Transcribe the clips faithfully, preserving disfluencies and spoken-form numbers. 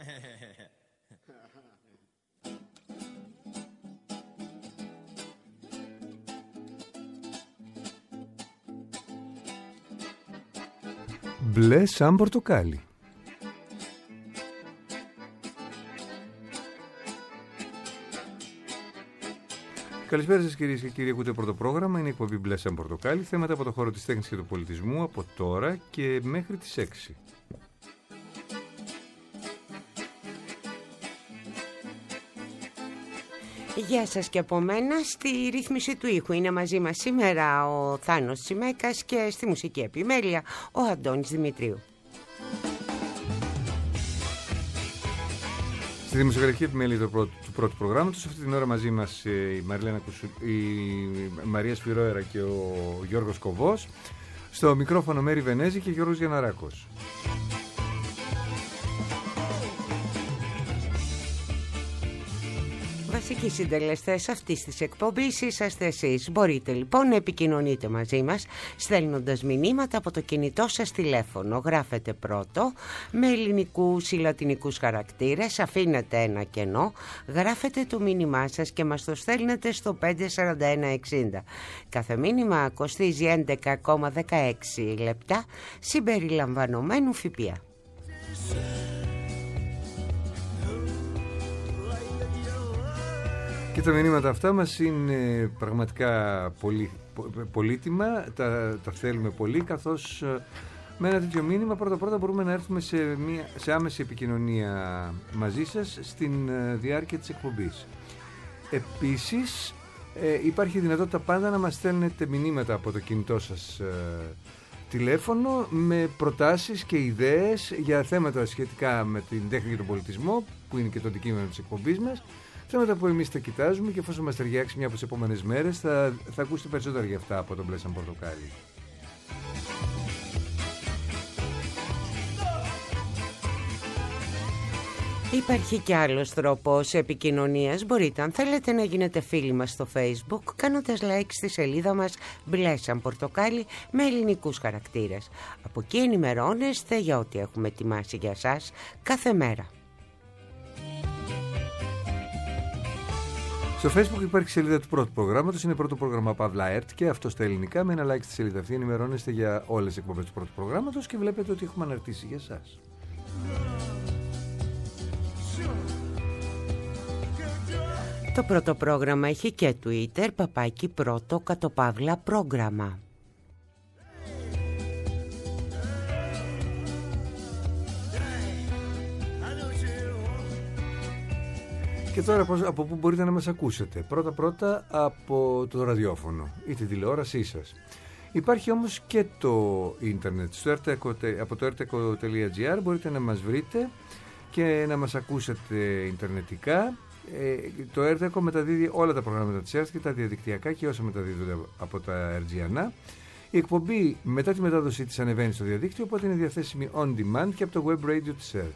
Μπλε σαν πορτοκάλι. Καλησπέρα σας κυρίες και κύριοι, ακούτε πρώτο πρόγραμμα, είναι η εκπομπή Μπλε σαν πορτοκάλι, θέματα από το χώρο της τέχνης και του πολιτισμού από τώρα και μέχρι τις έξι. Γεια σας και από μένα. Στη ρύθμιση του ήχου είναι μαζί μας σήμερα ο Θάνος Τσιμέκας και στη μουσική επιμέλεια ο Αντώνης Δημητρίου. Στη δημοσιογραφική επιμέλεια του πρώτου, του πρώτου προγράμματος, αυτή την ώρα μαζί μας η, Μαριλένα Κουσου, η Μαρία Σφυρόερα και ο Γιώργος Κοβός. Στο μικρόφωνο Μέρη Βενέζη και Γιώργος Γιανναράκος. Βασικοί συντελεστές αυτής της εκπομπής είσαστε εσείς. Μπορείτε λοιπόν να επικοινωνείτε μαζί μας στέλνοντας μηνύματα από το κινητό σας τηλέφωνο. Γράφετε πρώτο με ελληνικούς ή λατινικούς χαρακτήρες, αφήνετε ένα κενό, γράφετε το μήνυμά σας και μας το στέλνετε στο πέντε σαράντα ένα εξήντα. Κάθε μήνυμα κοστίζει έντεκα κόμμα δεκαέξι λεπτά συμπεριλαμβανομένου ΦΠΑ. Και τα μηνύματα αυτά μας είναι πραγματικά πολύ, πολύτιμα, τα, τα θέλουμε πολύ, καθώς με ένα τέτοιο μήνυμα πρώτα πρώτα μπορούμε να έρθουμε σε, μια, σε άμεση επικοινωνία μαζί σας στην διάρκεια της εκπομπής. Επίσης ε, υπάρχει δυνατότητα πάντα να μας στέλνετε μηνύματα από το κινητό σας ε, τηλέφωνο με προτάσεις και ιδέες για θέματα σχετικά με την τέχνη και τον πολιτισμό, που είναι και το αντικείμενο της εκπομπής μας. Θέματα που εμείς τα κοιτάζουμε και εφόσον μας ταιριάξει μια από τις επόμενες μέρες θα, θα ακούσετε περισσότερα για αυτά από τον Μπλε σαν πορτοκάλι. Υπάρχει και άλλος τρόπος επικοινωνίας. Μπορείτε, αν θέλετε, να γίνετε φίλοι μας στο Facebook κάνοντας like στη σελίδα μας Μπλε σαν πορτοκάλι με ελληνικούς χαρακτήρες. Από εκεί ενημερώνεστε για ό,τι έχουμε ετοιμάσει για σας κάθε μέρα. Στο Facebook υπάρχει σελίδα του πρώτου προγράμματος, είναι πρώτο πρόγραμμα Παύλα ΕΡΤ και αυτό στα ελληνικά. Με ένα like στη σελίδα αυτή ενημερώνεστε για όλες τις εκπομπές του πρώτου προγράμματος και βλέπετε ότι έχουμε αναρτήσει για εσάς. Το πρώτο πρόγραμμα έχει και Twitter, παπάκι πρώτο κατοπαύλα πρόγραμμα. Και τώρα από πού μπορείτε να μας ακούσετε? Πρώτα πρώτα από το ραδιόφωνο ή την τηλεόρασή σας. Υπάρχει όμως και το ίντερνετ. Στο από το erteco τελεία gr μπορείτε να μας βρείτε και να μας ακούσετε ιντερνετικά. Ε, το Erteco μεταδίδει όλα τα προγράμματα της ΕΡΤ και τα διαδικτυακά και όσα μεταδίδονται από τα Ερτζιανά. Η εκπομπή μετά τη μετάδοσή της ανεβαίνει στο διαδίκτυο, οπότε είναι διαθέσιμη on demand και από το web radio της ΕΡΤ.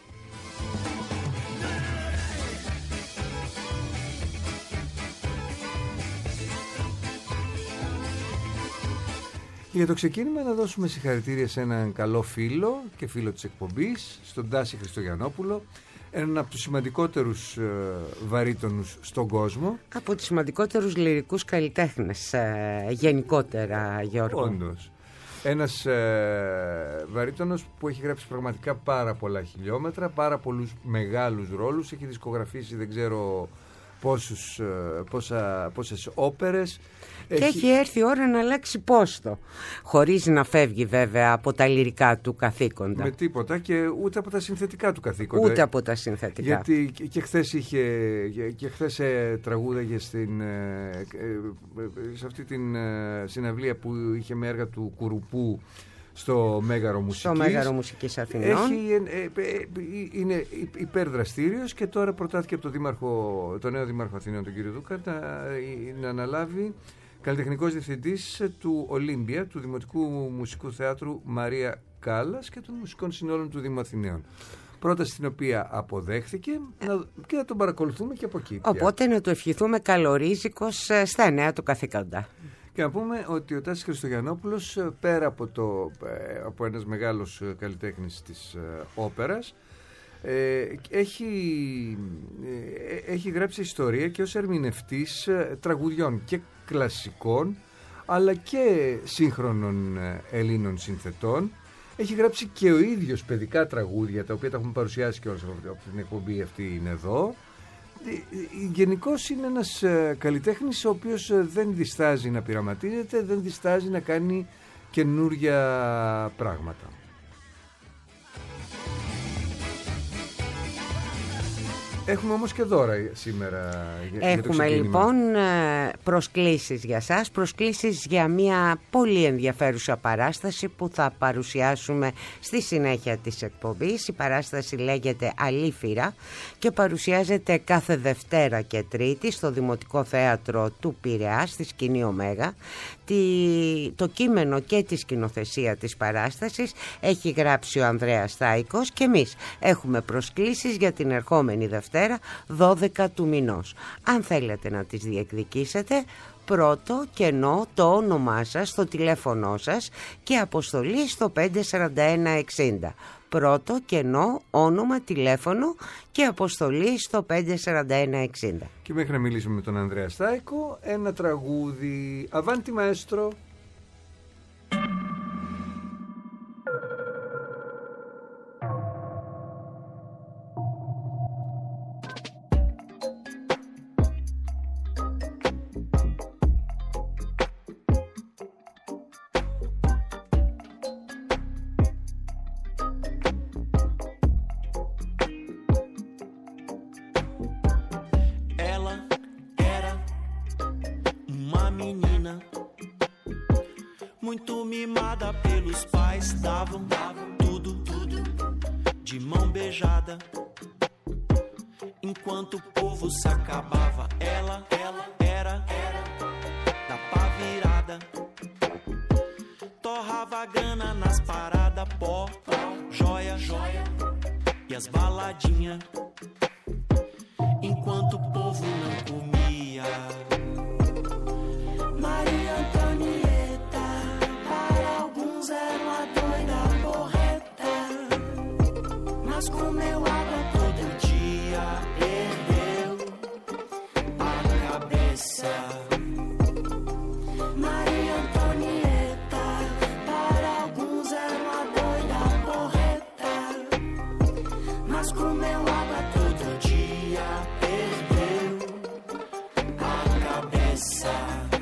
Για το ξεκίνημα να δώσουμε συγχαρητήρια σε έναν καλό φίλο και φίλο της εκπομπής, στον Τάση Χριστογιαννόπουλο, έναν από τους σημαντικότερους ε, βαρύτονους στον κόσμο. Από τους σημαντικότερους λυρικούς καλλιτέχνες ε, γενικότερα, Γιώργο. Όντως. Ένας ε, βαρύτονος που έχει γράψει πραγματικά πάρα πολλά χιλιόμετρα, πάρα πολλούς μεγάλους ρόλους, έχει δισκογραφήσει δεν ξέρω πόσους, ε, πόσα, πόσες όπερες. Και έχει... έχει έρθει η ώρα να αλλάξει πόστο, χωρίς να φεύγει βέβαια από τα λυρικά του καθήκοντα. Με τίποτα και ούτε από τα συνθετικά του καθήκοντα. Ούτε από τα συνθετικά. Γιατί και, και χθες είχε, και χθες ε, τραγούδαγε στην, ε, ε, σε αυτή την ε, συναυλία που είχε με έργα του Κουρουπού στο Μέγαρο Μουσικής. Στο Μέγαρο Μουσικής Αθηνών. Έχει, ε, ε, ε, είναι υπερδραστήριος και τώρα προτάθηκε από το, δήμαρχο, το νέο δήμαρχο Αθηνών, τον κύριο Δούκα, να, να αναλάβει καλλιτεχνικός διευθυντής του Ολύμπια, του Δημοτικού Μουσικού Θεάτρου Μαρία Κάλλας και των μουσικών συνόλων του Δήμου Αθηναίων. Πρόταση την οποία αποδέχθηκε να, και να τον παρακολουθούμε και από εκεί. Οπότε να του ευχηθούμε καλορίζικος στα νέα του καθήκοντα. Και να πούμε ότι ο Τάσης Χριστογιαννόπουλος, πέρα από, το, από ένας μεγάλος καλλιτέχνης της όπερας, Ε, έχει, ε, έχει γράψει ιστορία και ως ερμηνευτής τραγουδιών και κλασικών αλλά και σύγχρονων Ελλήνων συνθετών. Έχει γράψει και ο ίδιος παιδικά τραγούδια, τα οποία τα έχουμε παρουσιάσει και όλες από την εκπομπή αυτή είναι εδώ. Γενικώς είναι ένας καλλιτέχνης ο οποίος δεν διστάζει να πειραματίζεται, δεν διστάζει να κάνει καινούρια πράγματα. Έχουμε όμως και δώρα σήμερα για, Έχουμε για το ξεκίνημα. Λοιπόν προσκλήσεις για σας, προσκλήσεις για μια πολύ ενδιαφέρουσα παράσταση που θα παρουσιάσουμε στη συνέχεια της εκπομπής. Η παράσταση λέγεται Αλήφυρα και παρουσιάζεται κάθε Δευτέρα και Τρίτη στο Δημοτικό Θέατρο του Πειραιά, στη Σκηνή Ωμέγα. Το κείμενο και τη σκηνοθεσία της παράστασης έχει γράψει ο Ανδρέας Στάικος και εμείς έχουμε προσκλήσεις για την ερχόμενη Δευτέρα δώδεκα του μηνός. Αν θέλετε να τις διεκδικήσετε, πρώτο κενό το όνομά σας, το τηλέφωνό σας και αποστολή στο πέντε τέσσερα ένα εξήντα. Πρώτο κενό, όνομα, τηλέφωνο και αποστολή στο πέντε τέσσερα ένα εξήντα. Και μέχρι να μιλήσουμε με τον Ανδρέα Στάικο, ένα τραγούδι. Αβάντι μαέστρο. Muito mimada pelos pais, davam, davam tudo, tudo de mão beijada. Enquanto o povo se acabava, ela, ela era, era da pá virada. Torrava grana nas paradas, pó, pó, joia, joia e as baladinhas. Enquanto o povo não comia. Maria Antonieta, para alguns era uma doida porreta, mas comeu água todo dia, perdeu a cabeça. Maria Antonieta, para alguns era uma doida porreta, mas comeu água todo dia, perdeu a cabeça.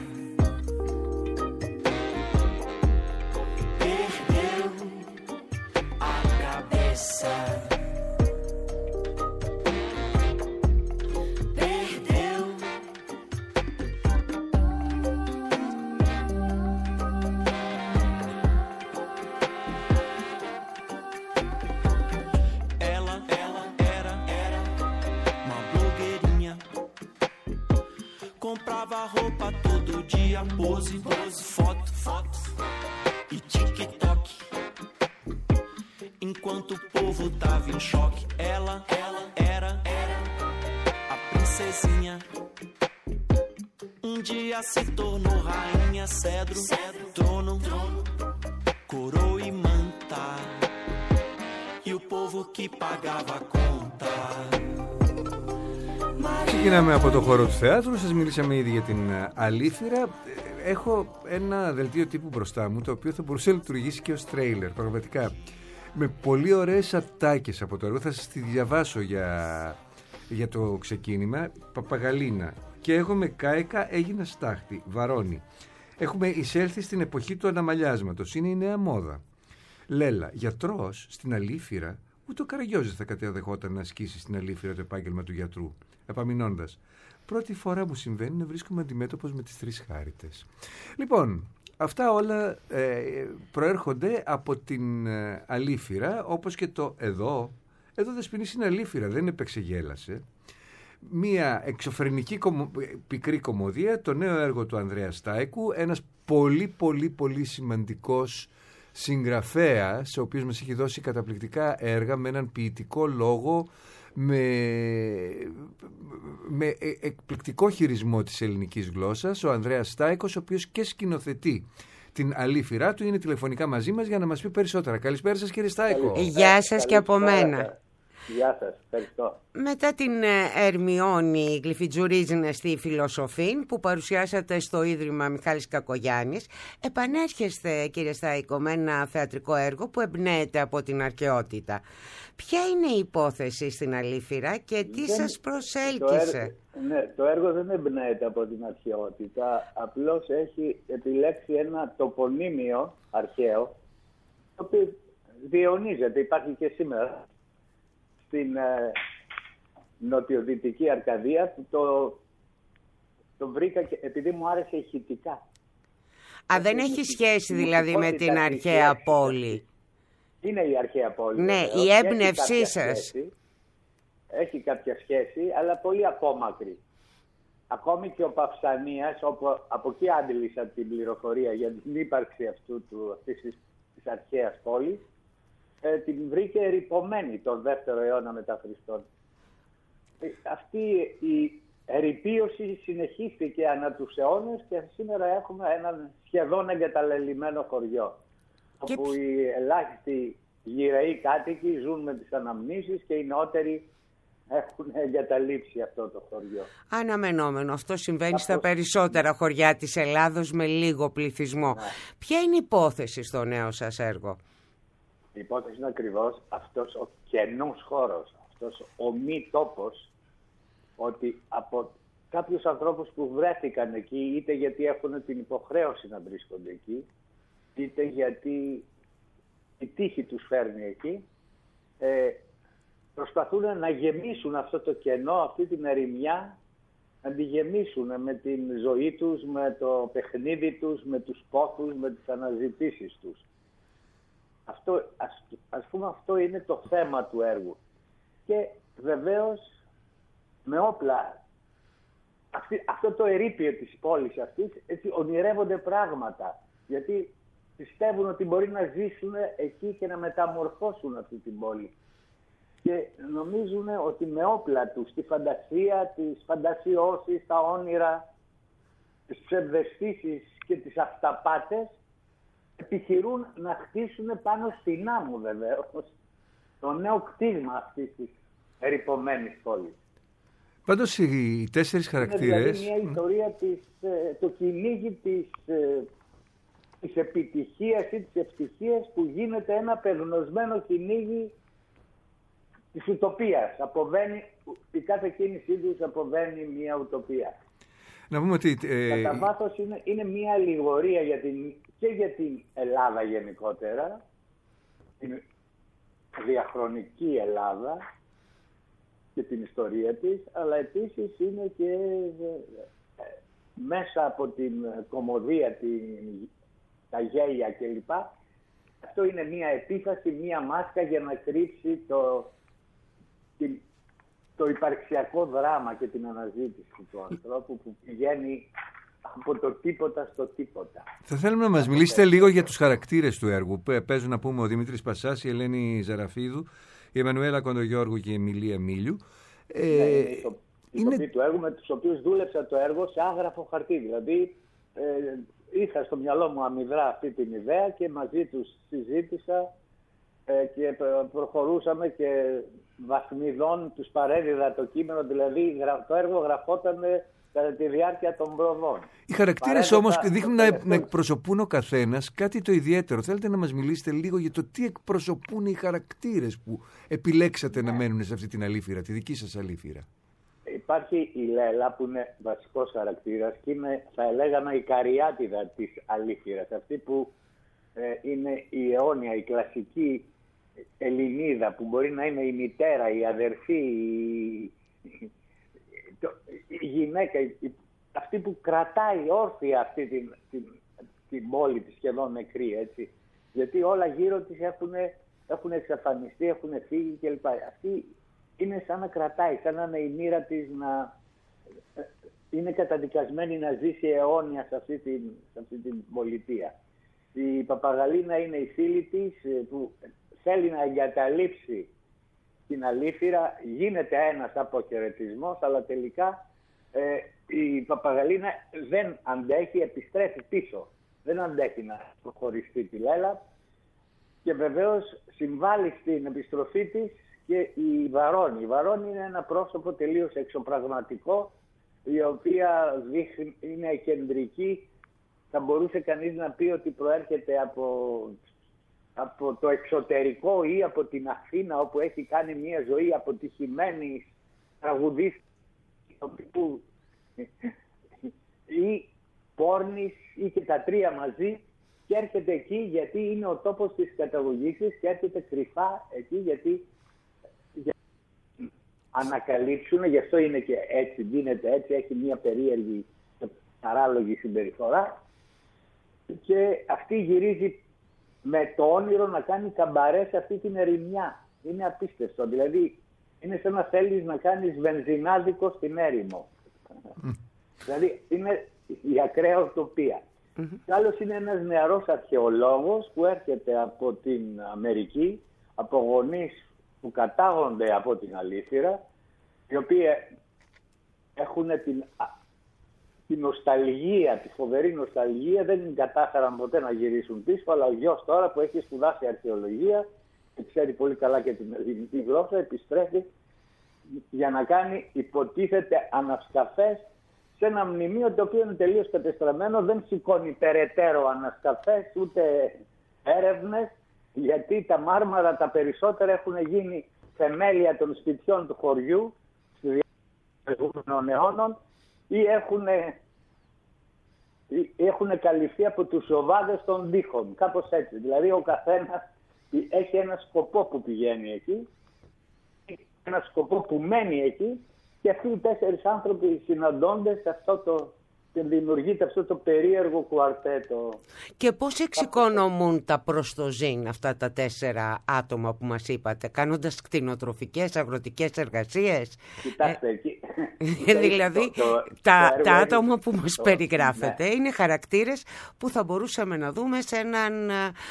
Comprava roupa todo dia, pose, pose, foto, foto e TikTok. Enquanto o povo tava em choque, ela, ela era, era a princesinha. Um dia se tornou rainha, cedro, cedro, trono, trono, coroa e manta. E o povo que pagava a conta. Ξεκινάμε από το χώρο του θεάτρου. Σας μιλήσαμε ήδη για την Αλήφυρα. Έχω ένα δελτίο τύπου μπροστά μου, το οποίο θα μπορούσε να λειτουργήσει και ως τρέιλερ. Πραγματικά με πολύ ωραίες ατάκες από το έργο. Θα σας τη διαβάσω για, για το ξεκίνημα. Παπαγαλίνα. Και εγώ με κάηκα, έγινα στάχτη. Βαρώνει. Έχουμε εισέλθει στην εποχή του αναμαλιάσματος. Είναι η νέα μόδα. Λέλα. Γιατρός στην Αλήφυρα. Ούτε ο Καραγιώζης θα καταδεχόταν να ασκήσει στην Αλήφυρα το επάγγελμα του γιατρού. Επαμεινώντας, πρώτη φορά μου συμβαίνει να βρίσκομαι αντιμέτωπος με τις τρεις χάριτες. Λοιπόν, αυτά όλα ε, προέρχονται από την ε, Αλήφυρα, όπως και το εδώ. Εδώ Δεσποινής είναι Αλήφυρα, δεν επεξεγέλασε. Μία εξωφρενική κομο, πικρή κωμωδία, το νέο έργο του Ανδρέα Στάικου, ένας πολύ πολύ πολύ σημαντικός συγγραφέας, ο οποίος μας έχει δώσει καταπληκτικά έργα με έναν ποιητικό λόγο, με, με εκπληκτικό χειρισμό της ελληνικής γλώσσας, ο Ανδρέας Στάικος, ο οποίος και σκηνοθετεί την Αλήφυρά του, είναι τηλεφωνικά μαζί μας για να μας πει περισσότερα. Καλησπέρα σας, κύριε Στάικο. Γεια σας και από μένα. Γεια σας, ευχαριστώ. Μετά την Ερμιόνη Γλυφιτζουρίζινα στη Φιλοσοφήν που παρουσιάσατε στο Ίδρυμα Μιχάλης Κακογιάννης, επανέρχεστε, κύριε Στάικο, με ένα θεατρικό έργο που εμπνέεται από την αρχαιότητα. Ποια είναι η υπόθεση στην Αλήφυρα και τι δεν, σας προσέλκυσε? Το έργο, ναι, το έργο δεν εμπνέεται από την αρχαιότητα, απλώς έχει επιλέξει ένα τοπονύμιο αρχαίο, το οποίο διαιωνίζεται, υπάρχει και σήμερα στην ε, νοτιοδυτική Αρκαδία. Το, το βρήκα και, επειδή μου άρεσε ηχητικά. Α, δεν έχει σχέση δηλαδή με την αρχαία πόλη? Είναι η αρχαία πόλη. Ναι, βεβαίως. Η έμπνευσή σας. Σχέση, έχει κάποια σχέση, αλλά πολύ απόμακρη. Ακόμη και ο Παυσανίας, όπου από εκεί άντλησα την πληροφορία για την ύπαρξη αυτού του, αυτής της, της αρχαίας πόλης, ε, την βρήκε ερειπωμένη τον δεύτερο αιώνα μετά Χριστόν. Ε, αυτή η ερειπίωση συνεχίστηκε ανά τους αιώνες και σήμερα έχουμε έναν σχεδόν εγκαταλελειμμένο χωριό, και... όπου οι ελάχιστοι γυραιοί κάτοικοι ζουν με τις αναμνήσεις και οι νεότεροι έχουν εγκαταλείψει αυτό το χωριό. Αναμενόμενο. Αυτό συμβαίνει αυτό... στα περισσότερα χωριά της Ελλάδος με λίγο πληθυσμό. Ναι. Ποια είναι η υπόθεση στο νέο σας έργο? Η υπόθεση είναι ακριβώς αυτός ο κενός χώρος, αυτός ο μη τόπος, ότι από κάποιους ανθρώπους που βρέθηκαν εκεί, είτε γιατί έχουν την υποχρέωση να βρίσκονται εκεί, είτε γιατί η τύχη τους φέρνει εκεί, ε, προσπαθούν να γεμίσουν αυτό το κενό, αυτή την ερημιά, να τη γεμίσουν με την ζωή τους, με το παιχνίδι τους, με τους πόθους, με τις αναζητήσεις τους. Αυτό, ας, ας πούμε αυτό είναι το θέμα του έργου. Και βεβαίως με όπλα, αυτή, αυτό το ερείπιο της πόλης αυτής, έτσι ονειρεύονται πράγματα. Γιατί πιστεύουν ότι μπορεί να ζήσουν εκεί και να μεταμορφώσουν αυτή την πόλη. Και νομίζουν ότι με όπλα τους, τη φαντασία, τις φαντασιώσεις, τα όνειρα, τις ψευδαισθήσεις και τις αυταπάτες, επιχειρούν να χτίσουν πάνω στην άμμο βεβαίως το νέο κτίσμα αυτής της ερειπωμένης πόλης. Πάντως οι τέσσερις χαρακτήρες... Είναι δηλαδή μια ιστορία, της, το κυνήγι της, της επιτυχίας ή της ευτυχίας που γίνεται ένα πεγνωσμένο κυνήγι της ουτοπίας. Αποβαίνει, η κάθε κίνησή τους αποβαίνει μια ουτοπία. Να πούμε ότι... Ε... Κατά βάθος είναι, είναι μια αλληγορία για την, και για την Ελλάδα γενικότερα, την διαχρονική Ελλάδα και την ιστορία της, αλλά επίσης είναι και ε, μέσα από την κωμωδία, την, τα γέλια κλπ. Αυτό είναι μια επίφαση, μια μάσκα για να κρύψει το, την, το υπαρξιακό δράμα και την αναζήτηση του ανθρώπου που πηγαίνει από το τίποτα στο τίποτα. Θα θέλουμε να μας μιλήσετε λίγο για τους χαρακτήρες του έργου. Παίζουν να πούμε ο Δημήτρης Πασάς, η Ελένη Ζαραφίδου, η Εμμανουέλα Κοντογιώργου και η Εμιλία Μίλιου. Ναι, ε, είναι το είναι... του έργου με τους οποίους δούλεψα το έργο σε άγραφο χαρτί. Δηλαδή ε, είχα στο μυαλό μου αμυδρά αυτή την ιδέα και μαζί τους συζήτησα ε, και προχωρούσαμε και βαθμιδών τους παρέδιδα το κείμενο. Δηλαδή το έργο γραφόταν κατά τη διάρκεια των προβών. Οι χαρακτήρες όμως δείχνουν να, να εκπροσωπούν ο καθένας κάτι το ιδιαίτερο. Θέλετε να μας μιλήσετε λίγο για το τι εκπροσωπούν οι χαρακτήρες που επιλέξατε ναι. να μένουν σε αυτή την αλήφυρα, τη δική σας αλήφυρα? Υπάρχει η Λέλα που είναι βασικός χαρακτήρας και είναι, θα έλεγαμε, η καριάτιδα της αλήφυρας. Αυτή που ε, είναι η αιώνια, η κλασική Ελληνίδα που μπορεί να είναι η μητέρα, η αδερφή, η, η γυναίκα, η, αυτή που κρατάει όρθια αυτή την, την, την πόλη τη σχεδόν νεκρή, έτσι. Γιατί όλα γύρω της έχουν, έχουν εξαφανιστεί, έχουν φύγει κλπ. Αυτή είναι σαν να κρατάει, σαν να είναι η μοίρα της να... είναι καταδικασμένη να ζήσει αιώνια σε αυτή την, σε αυτή την πολιτεία. Η Παπαγαλίνα είναι η φίλη της που θέλει να εγκαταλείψει την αλήφυρα, γίνεται ένας αποχαιρετισμός, αλλά τελικά ε, η Παπαγαλίνα δεν αντέχει, επιστρέφει πίσω. Δεν αντέχει να προχωριστεί τη Λέλα και βεβαίως συμβάλλει στην επιστροφή της και η Βαρώνη. Η Βαρώνη είναι ένα πρόσωπο τελείως εξωπραγματικό, η οποία δείχνει, είναι κεντρική. Θα μπορούσε κανείς να πει ότι προέρχεται από, από το εξωτερικό ή από την Αθήνα, όπου έχει κάνει μια ζωή αποτυχημένη τραγουδίστρια ή πόρνης ή και τα τρία μαζί, και έρχεται εκεί γιατί είναι ο τόπος της καταγωγής της και έρχεται κρυφά εκεί γιατί για να ανακαλύψουν, γι' αυτό είναι και έτσι, δίνεται έτσι, έχει μια περίεργη παράλογη συμπεριφορά, και αυτή γυρίζει με το όνειρο να κάνει καμπαρέ σε αυτή την ερημιά. Είναι απίστευτο, δηλαδή είναι σαν να θέλεις να κάνεις βενζινάδικο στην έρημο. Mm. Δηλαδή είναι η ακραία οτοπία. Mm-hmm. Κι άλλος είναι ένας νεαρός αρχαιολόγος που έρχεται από την Αμερική, από γονείς που κατάγονται από την Αλήθυρα, οι οποίοι έχουν την, την νοσταλγία, τη φοβερή νοσταλγία, δεν κατάφεραν ποτέ να γυρίσουν πίσω, αλλά ο γιος τώρα που έχει σπουδάσει αρχαιολογία και ξέρει πολύ καλά και την ελληνική γλώσσα, επιστρέφει για να κάνει, υποτίθεται, ανασκαφές σε ένα μνημείο το οποίο είναι τελείως κατεστραμμένο, δεν σηκώνει περαιτέρω ανασκαφές ούτε έρευνες, γιατί τα μάρμαρα τα περισσότερα έχουν γίνει θεμέλια των σπιτιών του χωριού στη διάρκεια των αιώνων ή έχουν, ή έχουν καλυφθεί από τους ζωβάδες των τοίχων, κάπως έτσι. Δηλαδή ο καθένας έχει ένα σκοπό που πηγαίνει εκεί, ένα σκοπό που μένει εκεί, και αυτοί οι τέσσερις άνθρωποι συναντώνται σε αυτό το, και δημιουργείται αυτό το περίεργο κουαρτέτο. Και πώς εξοικονομούν τα προστοζήν αυτά τα τέσσερα άτομα που μας είπατε, κάνοντας κτηνοτροφικές, αγροτικές εργασίες? Κοιτάξτε, ε, εκεί. Δηλαδή το, το, τα, το τα άτομα που μας το, περιγράφετε, ναι, είναι χαρακτήρες που θα μπορούσαμε να δούμε σε, έναν,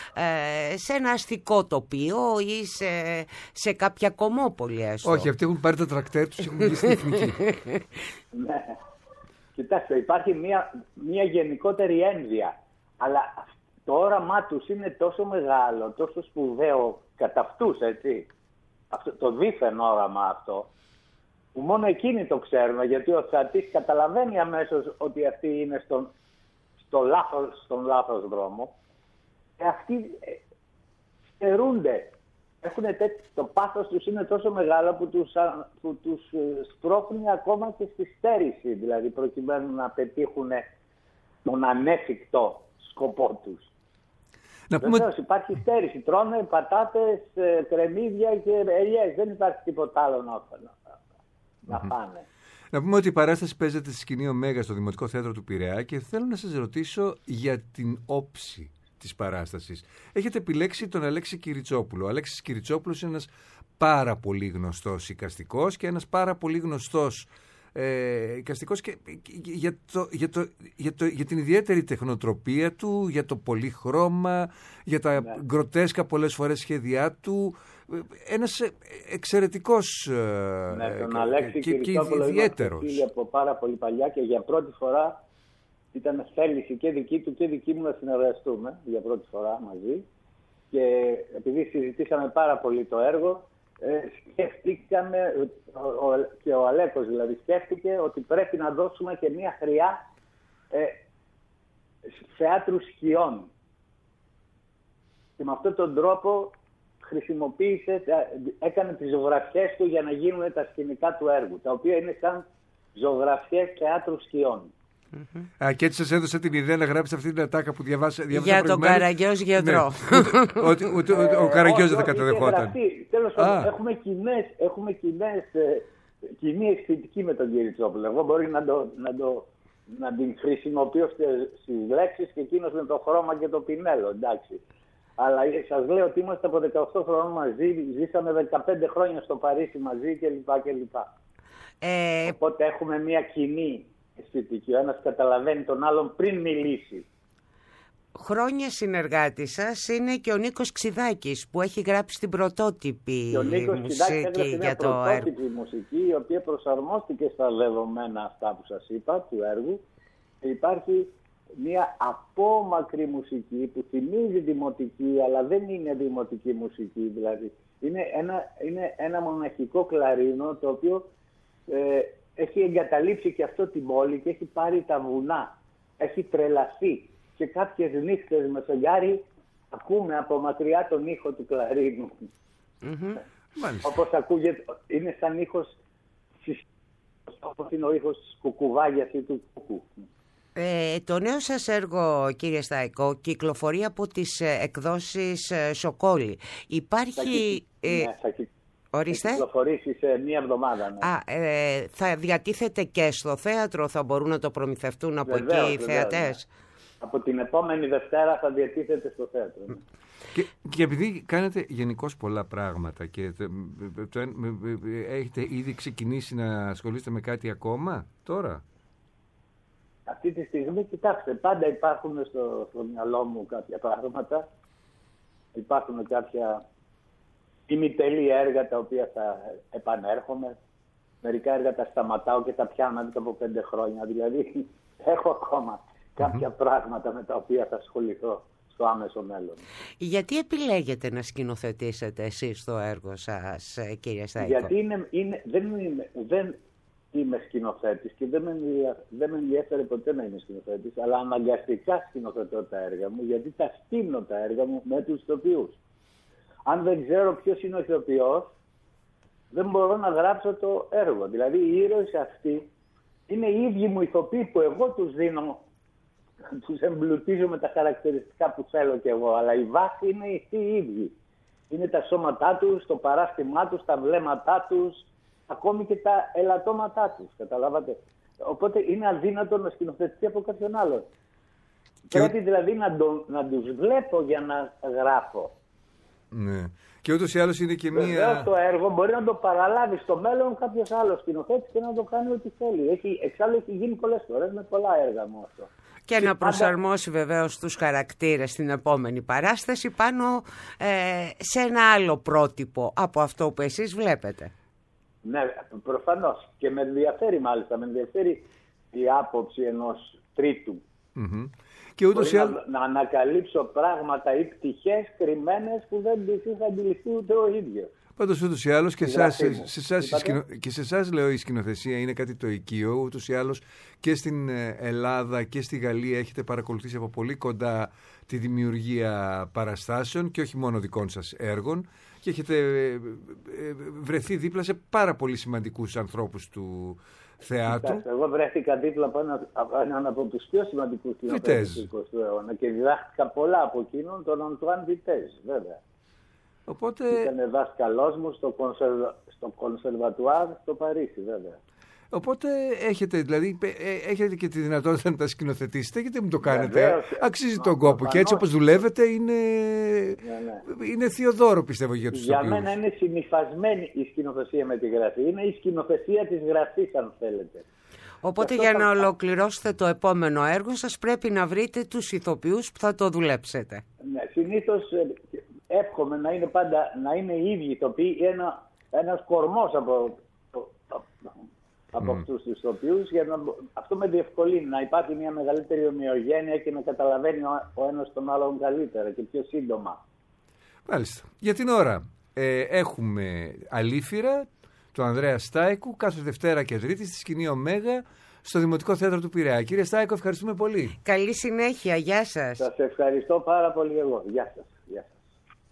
ε, σε ένα αστικό τοπίο ή σε, σε κάποια κομμόπολη. Έστω. Όχι, αυτοί έχουν πάρει τα τρακτέρ τους και έχουν βγει στην εθνική. Ναι. Κοιτάξτε, υπάρχει μια, μια γενικότερη ένδυα, αλλά το όραμά τους είναι τόσο μεγάλο, τόσο σπουδαίο κατά αυτούς, έτσι, αυτό, το δίθεν όραμα αυτό, που μόνο εκείνοι το ξέρουν, γιατί ο θεατής καταλαβαίνει αμέσως ότι αυτοί είναι στον, στο λάθος, στον λάθος δρόμο, και αυτοί στερούνται. Έχουν τέτοι, το πάθος τους είναι τόσο μεγάλο που τους, που τους σπρώχνει ακόμα και στη στέρηση, δηλαδή προκειμένου να πετύχουν τον ανέφικτο σκοπό τους. Να πούμε... Βεβαίως υπάρχει στέρηση, τρώνε πατάτες, κρεμμύδια και ελιές, δεν υπάρχει τίποτα άλλο να, να φάνε. Να πούμε ότι η παράσταση παίζεται στη σκηνή Ωμέγα στο Δημοτικό Θέατρο του Πειραιά και θέλω να σας ρωτήσω για την όψη της παράστασης. Έχετε επιλέξει τον Αλέξη Κυριτσόπουλο. Ο Αλέξης Κυριτσόπουλος είναι ένας πάρα πολύ γνωστός εικαστικός και ένας πάρα πολύ γνωστός ε, εικαστικός και, για, το, για, το, για, το, για την ιδιαίτερη τεχνοτροπία του, για το πολύχρώμα, για τα ναι. γκροτέσκα πολλές φορές σχέδιά του. Ένας εξαιρετικός ναι, τον Αλέξη και, Κυριτσόπουλο και ιδιαίτερος. Είναι από πάρα πολύ παλιά και για πρώτη φορά ήταν θέληση και δική του και δική μου να συνεργαστούμε για πρώτη φορά μαζί, και επειδή συζητήσαμε πάρα πολύ το έργο, ε, σκέφτηκαμε, ο, ο, και ο Αλέκος δηλαδή σκέφτηκε ότι πρέπει να δώσουμε και μια χρειά ε, θεάτρου σκιών. Και με αυτόν τον τρόπο χρησιμοποίησε, έκανε τις ζωγραφιές του για να γίνουν τα σκηνικά του έργου, τα οποία είναι σαν ζωγραφιές θεάτρου σκιών. Mm-hmm. Α, και έτσι σας έδωσε την ιδέα να γράψει αυτή την ατάκα που διαβάσα, διαβάσα για τον Καραγκιόζη γιατρό. Ναι. Ότι ούτε ο Καραγκιόζη δεν θα καταδεχόταν. Τέλος πάντων, έχουμε κοινές, έχουμε κοινές, κοινή αισθητική με τον Κυριτσόπουλο. Εγώ μπορεί να, το, να, το, να την χρησιμοποιώ στις λέξεις και εκείνος με το χρώμα και το πινέλο, εντάξει. Αλλά σας λέω ότι είμαστε από δεκαοκτώ χρονών μαζί, ζήσαμε δεκαπέντε χρόνια στο Παρίσι μαζί κλπ. Ε... Οπότε έχουμε μια κοινή αισθητική. Ο ένας καταλαβαίνει τον άλλον πριν μιλήσει. Χρόνια συνεργάτης σας είναι και ο Νίκος Ξιδάκης που έχει γράψει την πρωτότυπη μουσική για το έργο. Την πρωτότυπη μουσική η οποία προσαρμόστηκε στα δεδομένα αυτά που σας είπα του έργου. Υπάρχει μια απόμακρη μουσική που θυμίζει δημοτική, αλλά δεν είναι δημοτική μουσική, δηλαδή Είναι ένα, είναι ένα μοναχικό κλαρίνο το οποίο ε, έχει εγκαταλείψει και αυτό την πόλη και έχει πάρει τα βουνά. Έχει τρελαθεί και κάποιες νύχτες με φεγγάρι ακούμε από μακριά τον ήχο του κλαρίνου. Mm-hmm. Όπως ακούγεται, είναι σαν ήχος, όπως είναι ο ήχος της κουκουβάγιας ή του κουκού. Ε, το νέο σας έργο, κύριε Στάικο, κυκλοφορεί από τις ε, εκδόσεις ε, Σοκόλη. Υπάρχει... Θα, ε, ναι, θα, ορίστε. θα κυκλοφορήσει σε μία εβδομάδα. Ναι. Α, ε, θα διατίθεται και στο θέατρο, θα μπορούν να το προμηθευτούν από βεβαίως, εκεί οι βεβαίως, θεατές. Ναι. Από την επόμενη Δευτέρα θα διατίθεται στο θέατρο. Ναι. Και, και επειδή κάνετε γενικώς πολλά πράγματα και το, το, έχετε ήδη ξεκινήσει να ασχολείστε με κάτι ακόμα τώρα? Αυτή τη στιγμή, κοιτάξτε, πάντα υπάρχουν στο, στο μυαλό μου κάποια πράγματα. Υπάρχουν κάποια ημιτελή έργα τα οποία θα επανέρχομαι. Μερικά έργα τα σταματάω και τα πιάνω μετά από πέντε χρόνια. Δηλαδή, έχω ακόμα κάποια mm-hmm. πράγματα με τα οποία θα ασχοληθώ στο άμεσο μέλλον. Γιατί επιλέγετε να σκηνοθετήσετε εσείς το έργο σας, κύριε Στάικο? Γιατί είναι, είναι, δεν, είναι, δεν είμαι σκηνοθέτης και δεν με, δεν με ενδιαφέρει ποτέ να είμαι σκηνοθέτης, αλλά αναγκαστικά σκηνοθετώ τα έργα μου, γιατί τα στείλω τα έργα μου με τους ηθοποιούς. Αν δεν ξέρω ποιος είναι ο ηθοποιός, δεν μπορώ να γράψω το έργο. Δηλαδή οι ήρωες αυτοί είναι οι ίδιοι μου ηθοποιοί που εγώ τους δίνω, τους εμπλουτίζω με τα χαρακτηριστικά που θέλω κι εγώ, αλλά η βάση είναι οι ίδιοι. Είναι τα σώματά τους, το παράστημά τους, τα βλέμματά τους, ακόμη και τα ελαττώματά τους, καταλάβατε. Οπότε είναι αδύνατο να σκηνοθετηθεί από κάποιον άλλον. Και πρέπει ο... δηλαδή να, το, να τους βλέπω για να γράφω. Ναι. Και ούτως ή άλλως είναι και μία... Βεβαίως το έργο μπορεί να το παραλάβει στο μέλλον κάποιος άλλος σκηνοθέτης και να το κάνει ό,τι θέλει. Έχει, εξάλλου έχει γίνει πολλές φορές με πολλά έργα μου αυτό. Και, και να προσαρμόσει πάντα... βεβαίως τους χαρακτήρες στην επόμενη παράσταση πάνω ε, σε ένα άλλο πρότυπο από αυτό που εσείς βλέπετε. Ναι, προφανώς. Και με ενδιαφέρει μάλιστα. Με ενδιαφέρει η άποψη ενός τρίτου. Mm-hmm. Και ούτως ή άλλως... να, να ανακαλύψω πράγματα ή πτυχές κρυμμένες που δεν τις είχα αντιληφθεί ούτε ο ίδιος. Πάντως ούτως ή άλλως και σε εσάς σκηνο... σκηνο... λέω η σκηνοθεσία είναι κάτι το οικείο. Ούτως ή άλλως και στην Ελλάδα και στη Γαλλία έχετε παρακολουθήσει από πολύ κοντά τη δημιουργία παραστάσεων και όχι μόνο δικών σας έργων και έχετε βρεθεί δίπλα σε πάρα πολύ σημαντικούς ανθρώπους του θεάτρου. Κοιτάξτε, εγώ βρέθηκα δίπλα από έναν ένα από τους πιο σημαντικούς σκηνοθέτες του εικοστού αιώνα και διδάχτηκα πολλά από εκείνον, τον Αντουάν Βιτέζ, βέβαια. Οπότε... Ήταν δάσκαλός μου στο, κονσερβ... στο Κονσερβατουάρ στο Παρίσι, βέβαια. Οπότε έχετε, δηλαδή, έχετε και τη δυνατότητα να τα σκηνοθετήσετε, γιατί μου το κάνετε. Βεβαίως, αξίζει τον κόπο. Προφανώς. Και έτσι όπως δουλεύετε είναι, ναι, ναι. είναι θειοδόρο, πιστεύω, για τους Για τοπίους. μένα είναι συνυφασμένη η σκηνοθεσία με τη γραφή. Είναι η σκηνοθεσία της γραφής, αν θέλετε. Οπότε για να ολοκληρώσετε το επόμενο έργο σας πρέπει να βρείτε τους ηθοποιούς που θα το δουλέψετε. Ναι, συνήθως εύχομαι να είναι πάντα να είναι οι ίδιοι ηθοποιοί, ένα, ένας κορμός από, από mm. αυτούς τους ηθοποιούς, για να, αυτό με διευκολύνει να υπάρχει μια μεγαλύτερη ομοιογένεια και να καταλαβαίνει ο, ο ένας τον άλλον καλύτερα και πιο σύντομα. Μάλιστα. Για την ώρα ε, έχουμε Αλήφυρα του Ανδρέα Στάικου κάθε Δευτέρα και Τρίτη στη σκηνή Ωμέγα στο Δημοτικό Θέατρο του Πειραιά. Κύριε Στάικο, ευχαριστούμε πολύ. Καλή συνέχεια. Γεια σας. Σας ευχαριστώ πάρα πολύ εγώ. Γεια σας. Γεια σας.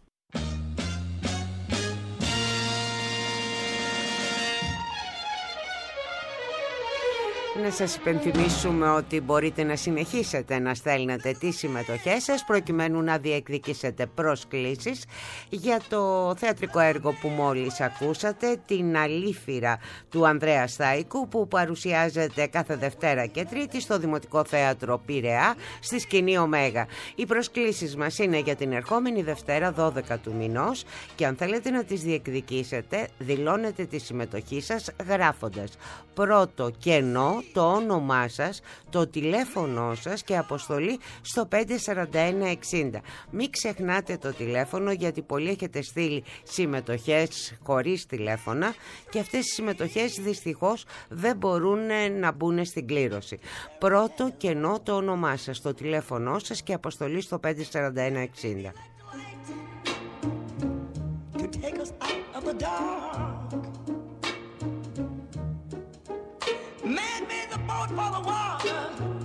Να σας υπενθυμίσουμε ότι μπορείτε να συνεχίσετε να στέλνετε τις συμμετοχές σας προκειμένου να διεκδικήσετε προσκλήσεις για το θεατρικό έργο που μόλις ακούσατε, την Αλήφυρα του Ανδρέα Στάικου, που παρουσιάζεται κάθε Δευτέρα και Τρίτη στο Δημοτικό Θέατρο Πειραιά στη σκηνή Ωμέγα. Οι προσκλήσεις μας είναι για την ερχόμενη Δευτέρα δώδεκα του μηνός και αν θέλετε να τις διεκδικήσετε δηλώνετε τη συμμετοχή σας γράφοντας πρώτο κενό, το όνομά σας, το τηλέφωνό σας και αποστολή στο πέντε σαράντα ένα εξήντα. Μην ξεχνάτε το τηλέφωνο, γιατί πολλοί έχετε στείλει συμμετοχές χωρίς τηλέφωνα και αυτές οι συμμετοχές δυστυχώς δεν μπορούν να μπουν στην κλήρωση. Πρώτο κενό, το όνομά σας, το τηλέφωνό σας και αποστολή στο πέντε σαράντα ένα εξήντα. dark. Man made the boat for the water,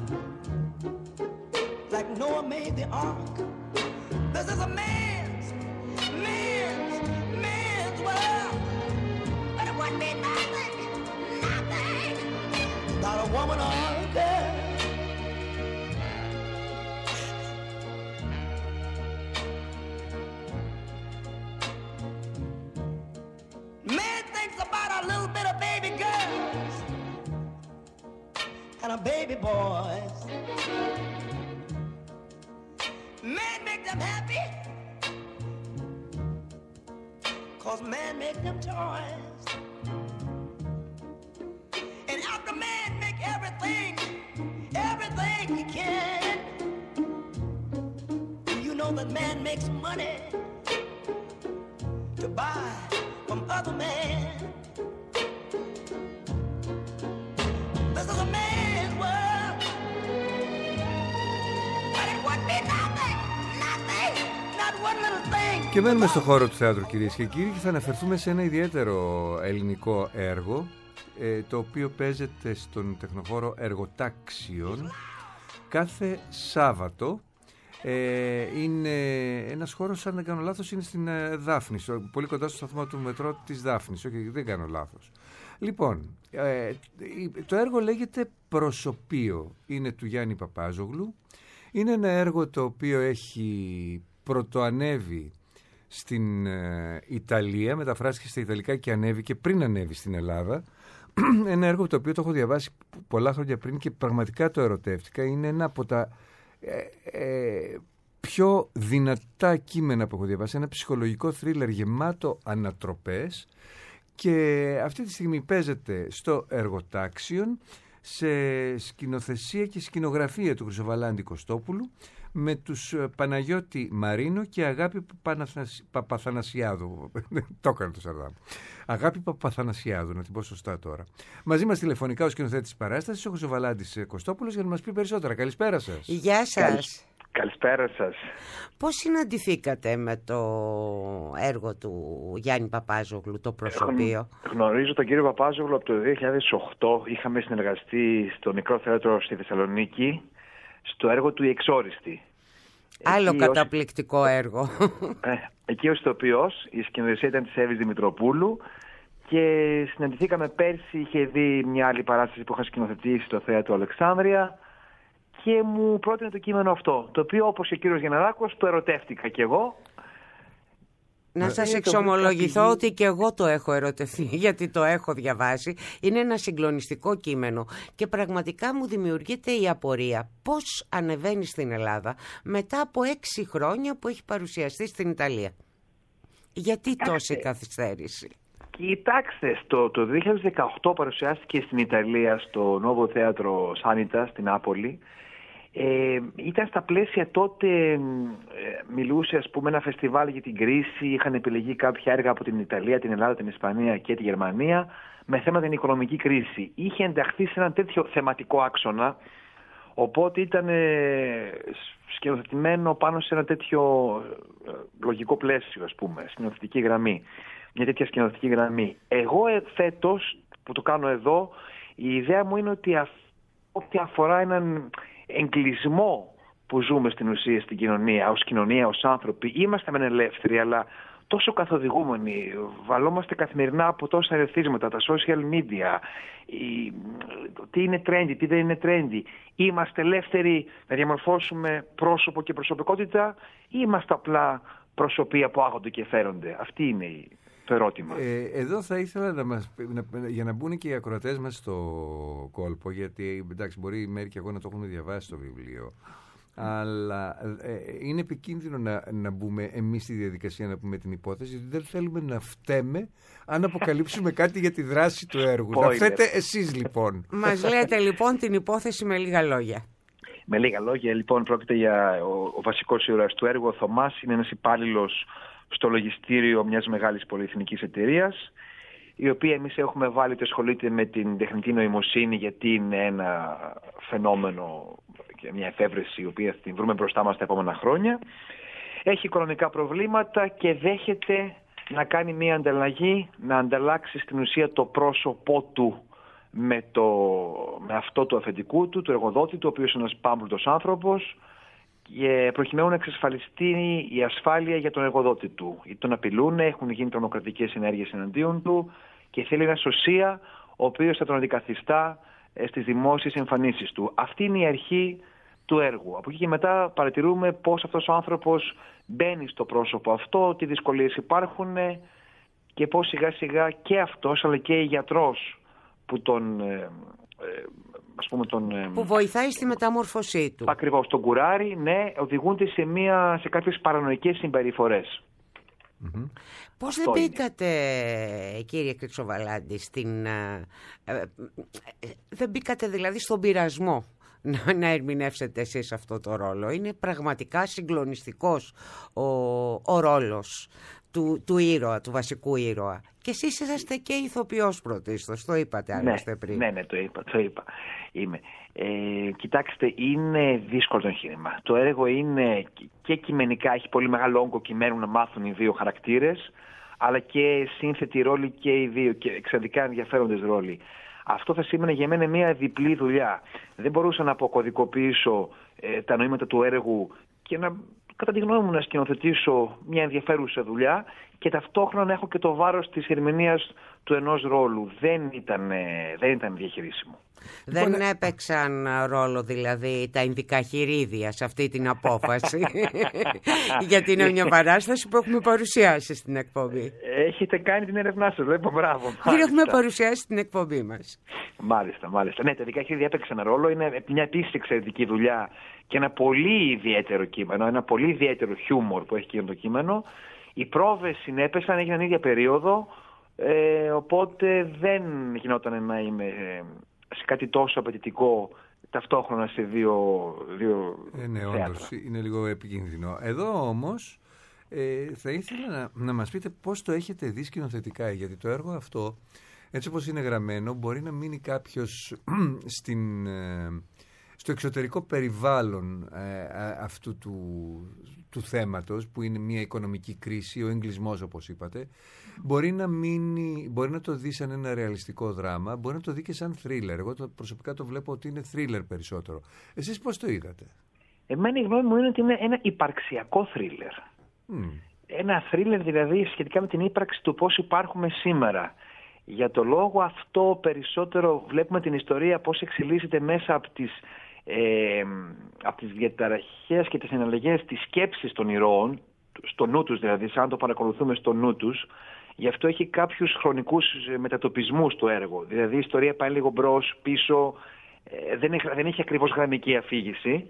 like Noah made the ark. This is a man's, man's, man's world. But it wouldn't be nothing, nothing, not a woman or a girl. Man thinks about a little bit of baby girls and a baby boys. Man make them happy, cause man make them toys. And after man make everything, everything he can, you know that man makes money to buy from other men. This is a man's world, but it would be nothing, nothing, not one little thing. Και μένουμε στο χώρο του θεάτρου, κυρίες και κύριοι, και θα αναφερθούμε σε ένα ιδιαίτερο ελληνικό έργο, ε, το οποίο παίζεται στον τεχνοχώρο Εργοτάξιον κάθε Σάββατο. Ε, είναι ένας χώρος, αν δεν κάνω λάθος, είναι στην ε, Δάφνη, στο, πολύ κοντά στο σταθμό του μετρό της Δάφνης. Όχι, δεν κάνω λάθος. Λοιπόν, ε, το έργο λέγεται Προσωπείο. Είναι του Γιάννη Παπάζογλου. Είναι ένα έργο το οποίο έχει πρωτοανέβει στην ε, Ιταλία, μεταφράστηκε στα Ιταλικά και ανέβηκε πριν ανέβει στην Ελλάδα. Ένα έργο το οποίο το έχω διαβάσει πολλά χρόνια πριν και πραγματικά το ερωτεύτηκα. Είναι ένα από τα ε, ε, πιο δυνατά κείμενα που έχω διαβάσει. Ένα ψυχολογικό θρίλερ γεμάτο ανατροπές, και αυτή τη στιγμή παίζεται στο Εργοτάξιον σε σκηνοθεσία και σκηνογραφία του Χρυσοβαλάντη Κωστόπουλου, με τους Παναγιώτη Μαρίνο και Αγάπη Παπαθανασιάδου. Το έκανε το Σαρδάμ. Αγάπη Παπαθανασιάδου, να την πω σωστά τώρα. Μαζί μας τηλεφωνικά ο σκηνοθέτης της παράστασης, ο Χρυσοβαλάντης Κωστόπουλος, για να μας πει περισσότερα. Καλησπέρα σας. Γεια σας. Καλησπέρα σας. Πώς συναντηθήκατε με το έργο του Γιάννη Παπάζογλου, το Προσωπείο? Γνωρίζω τον κύριο Παπάζογλου από το δύο χιλιάδες οκτώ. Είχαμε συνεργαστεί στο Μικρό Θέατρο στη Θεσσαλονίκη, στο έργο του «Η Εξόριστη». Άλλο εκεί καταπληκτικό ως... έργο. Ε, εκεί ο ηθοποιός, η σκηνοθεσία ήταν της Εύης Δημητροπούλου, και συναντηθήκαμε πέρσι. Είχε δει μια άλλη παράσταση που είχα σκηνοθετήσει στο Θέατρο Αλεξάνδρεια και μου πρότεινε το κείμενο αυτό, το οποίο, όπως και ο κύριος Γενναράκος, το ερωτεύτηκα κι εγώ. Να σας εξομολογηθώ ότι και εγώ το έχω ερωτευτεί, γιατί το έχω διαβάσει. Είναι ένα συγκλονιστικό κείμενο και πραγματικά μου δημιουργείται η απορία πώς ανεβαίνει στην Ελλάδα μετά από έξι χρόνια που έχει παρουσιαστεί στην Ιταλία. Γιατί τόση καθυστέρηση? Κοιτάξτε, στο, το δύο χιλιάδες δεκαοκτώ παρουσιάστηκε στην Ιταλία στο Νόβο Θέατρο Σάνιτα στην Νάπολη. Ε, ήταν στα πλαίσια τότε, ε, μιλούσε ας πούμε ένα φεστιβάλ για την κρίση, είχαν επιλεγεί κάποια έργα από την Ιταλία, την Ελλάδα, την Ισπανία και τη Γερμανία με θέμα την οικονομική κρίση. Είχε ενταχθεί σε ένα τέτοιο θεματικό άξονα, οπότε ήταν ε, σκηνοθετημένο πάνω σε ένα τέτοιο ε, λογικό πλαίσιο, ας πούμε, σκηνοθετική γραμμή, μια τέτοια σκηνοθετική γραμμή. Εγώ ε, φέτος που το κάνω εδώ, η ιδέα μου είναι ότι α, ό,τι αφορά έναν εγκλισμό που ζούμε στην ουσία στην κοινωνία, ως κοινωνία, ως άνθρωποι, είμαστε μεν ελεύθεροι, αλλά τόσο καθοδηγούμενοι, βαλόμαστε καθημερινά από τόσα ερεθίσματα, τα social media, η, τι είναι trendy, τι δεν είναι trendy. Είμαστε ελεύθεροι να διαμορφώσουμε πρόσωπο και προσωπικότητα, ή είμαστε απλά προσωπία που άγονται και φέρονται? Αυτή είναι η, το ερώτημα. Ε, εδώ θα ήθελα να μας, να, για να μπουν και οι ακροατές μας στο κόλπο, γιατί εντάξει, μπορεί η Μέρη και εγώ να το έχουμε διαβάσει το βιβλίο, αλλά ε, είναι επικίνδυνο να, να μπούμε εμείς στη διαδικασία να πούμε την υπόθεση, γιατί δεν θέλουμε να φταίμε αν αποκαλύψουμε κάτι για τη δράση του έργου. Να φταίτε εσείς λοιπόν. Μας λέτε λοιπόν την υπόθεση με λίγα λόγια. Με λίγα λόγια, λοιπόν, πρόκειται για ο, ο βασικός ήρωας του έργου. Ο Θωμάς είναι ένας υπάλληλος στο λογιστήριο μιας μεγάλης πολυεθνικής εταιρείας, η οποία εμείς έχουμε βάλει ότι ασχολείται με την τεχνητή νοημοσύνη, γιατί είναι ένα φαινόμενο και μια εφεύρεση η οποία θα την βρούμε μπροστά μας τα επόμενα χρόνια. Έχει οικονομικά προβλήματα και δέχεται και να κάνει μια ανταλλαγή, να ανταλλάξει στην ουσία το πρόσωπό του με, το, με αυτό του αφεντικού του, του εργοδότη του, ο οποίος είναι ένας πάμπλουτος άνθρωπος, και προκειμένου να εξασφαλιστεί η ασφάλεια για τον εργοδότη του. Γιατί τον απειλούν, έχουν γίνει τρομοκρατικές ενέργειες εναντίον του και θέλει ένα σωσία ο οποίος θα τον αντικαθιστά στις δημόσιες εμφανίσεις του. Αυτή είναι η αρχή του έργου. Από εκεί και μετά παρατηρούμε πώς αυτός ο άνθρωπος μπαίνει στο πρόσωπο αυτό, τι δυσκολίες υπάρχουν και πώς σιγά σιγά και αυτός αλλά και η γιατρός που τον... Ε, ας πούμε τον, που βοηθάει στη μεταμόρφωσή του. Ακριβώς, τον κουράρι, ναι, οδηγούνται σε, μια, σε κάποιες παρανοϊκές συμπεριφορές. Mm-hmm. Πώς δεν μπήκατε, κύριε Κρυξοβαλάντη, στην, ε, ε, δεν μπήκατε δηλαδή στον πειρασμό να, να ερμηνεύσετε εσείς αυτό το ρόλο? Είναι πραγματικά συγκλονιστικός ο, ο ρόλος του, του ήρωα, του βασικού ήρωα. Και εσείς είσαστε και ηθοποιός πρωτίστως, το είπατε άλλωστε ναι, πριν. Ναι, ναι, το είπα, το είπα. Είμαι. Ε, κοιτάξτε, είναι δύσκολο το εγχείρημα. Το έργο είναι και κειμενικά, έχει πολύ μεγάλο όγκο κειμένου να μάθουν οι δύο χαρακτήρες, αλλά και σύνθετη ρόλη και οι δύο, και εξαιρετικά ενδιαφέροντες ρόλοι. Αυτό θα σήμαινε για μένα μια διπλή δουλειά. Δεν μπορούσα να αποκωδικοποιήσω ε, τα νοήματα του έργου και να, κατά τη γνώμη μου, να σκηνοθετήσω μια ενδιαφέρουσα δουλειά και ταυτόχρονα να έχω και το βάρος της ερμηνείας του ενός ρόλου. Δεν ήταν, ε, δεν ήταν διαχειρίσιμο. Δεν Λοιπόν, έπαιξαν ρόλο δηλαδή τα ινδικά χειρίδια σε αυτή την απόφαση? Γιατί είναι μια παράσταση που έχουμε παρουσιάσει στην εκπομπή. Έχετε κάνει την έρευνά σας, βλέπω, μπράβο. Την έχουμε παρουσιάσει στην εκπομπή μας. Μάλιστα, μάλιστα. Ναι, τα ινδικά χειρίδια έπαιξαν ρόλο. Είναι μια επίσης εξαιρετική δουλειά και ένα πολύ ιδιαίτερο κείμενο, ένα πολύ ιδιαίτερο χιούμορ που έχει και το κείμενο. Οι πρόβες συνέπεσαν, έγιναν ίδια περίοδο, ε, οπότε δεν γινόταν να είμαι... Ε, σε κάτι τόσο απαιτητικό ταυτόχρονα σε δύο, δύο ε, ναι, θέατρα. Όντως, είναι λίγο επικίνδυνο. Εδώ όμως ε, θα ήθελα να, να μας πείτε πώς το έχετε δει σκηνοθετικά, γιατί το έργο αυτό, έτσι όπως είναι γραμμένο, μπορεί να μείνει κάποιος στην, ε, στο εξωτερικό περιβάλλον ε, αυτού του, του θέματος, που είναι μια οικονομική κρίση, ο εγκλισμός όπως είπατε. Μπορεί να, μείνει, μπορεί να το δει σαν ένα ρεαλιστικό δράμα, μπορεί να το δει και σαν θρίλερ. Εγώ το, προσωπικά το βλέπω ότι είναι θρίλερ περισσότερο. Εσείς πώς το είδατε? Εμένα η γνώμη μου είναι ότι είναι ένα υπαρξιακό θρίλερ. Mm. Ένα θρίλερ δηλαδή σχετικά με την ύπαρξη του πώς υπάρχουμε σήμερα. Για το λόγο αυτό περισσότερο βλέπουμε την ιστορία πώς εξελίσσεται μέσα από τις, ε, από τις διαταραχές και τις εναλλαγές της σκέψης των ηρώων, στο νου τους δηλαδή, σαν το παρακολουθούμε στο νου τους. Γι' αυτό έχει κάποιους χρονικούς μετατοπισμούς το έργο. Δηλαδή η ιστορία πάει λίγο μπρος, πίσω, ε, δεν, έχει, δεν έχει ακριβώς γραμμική αφήγηση.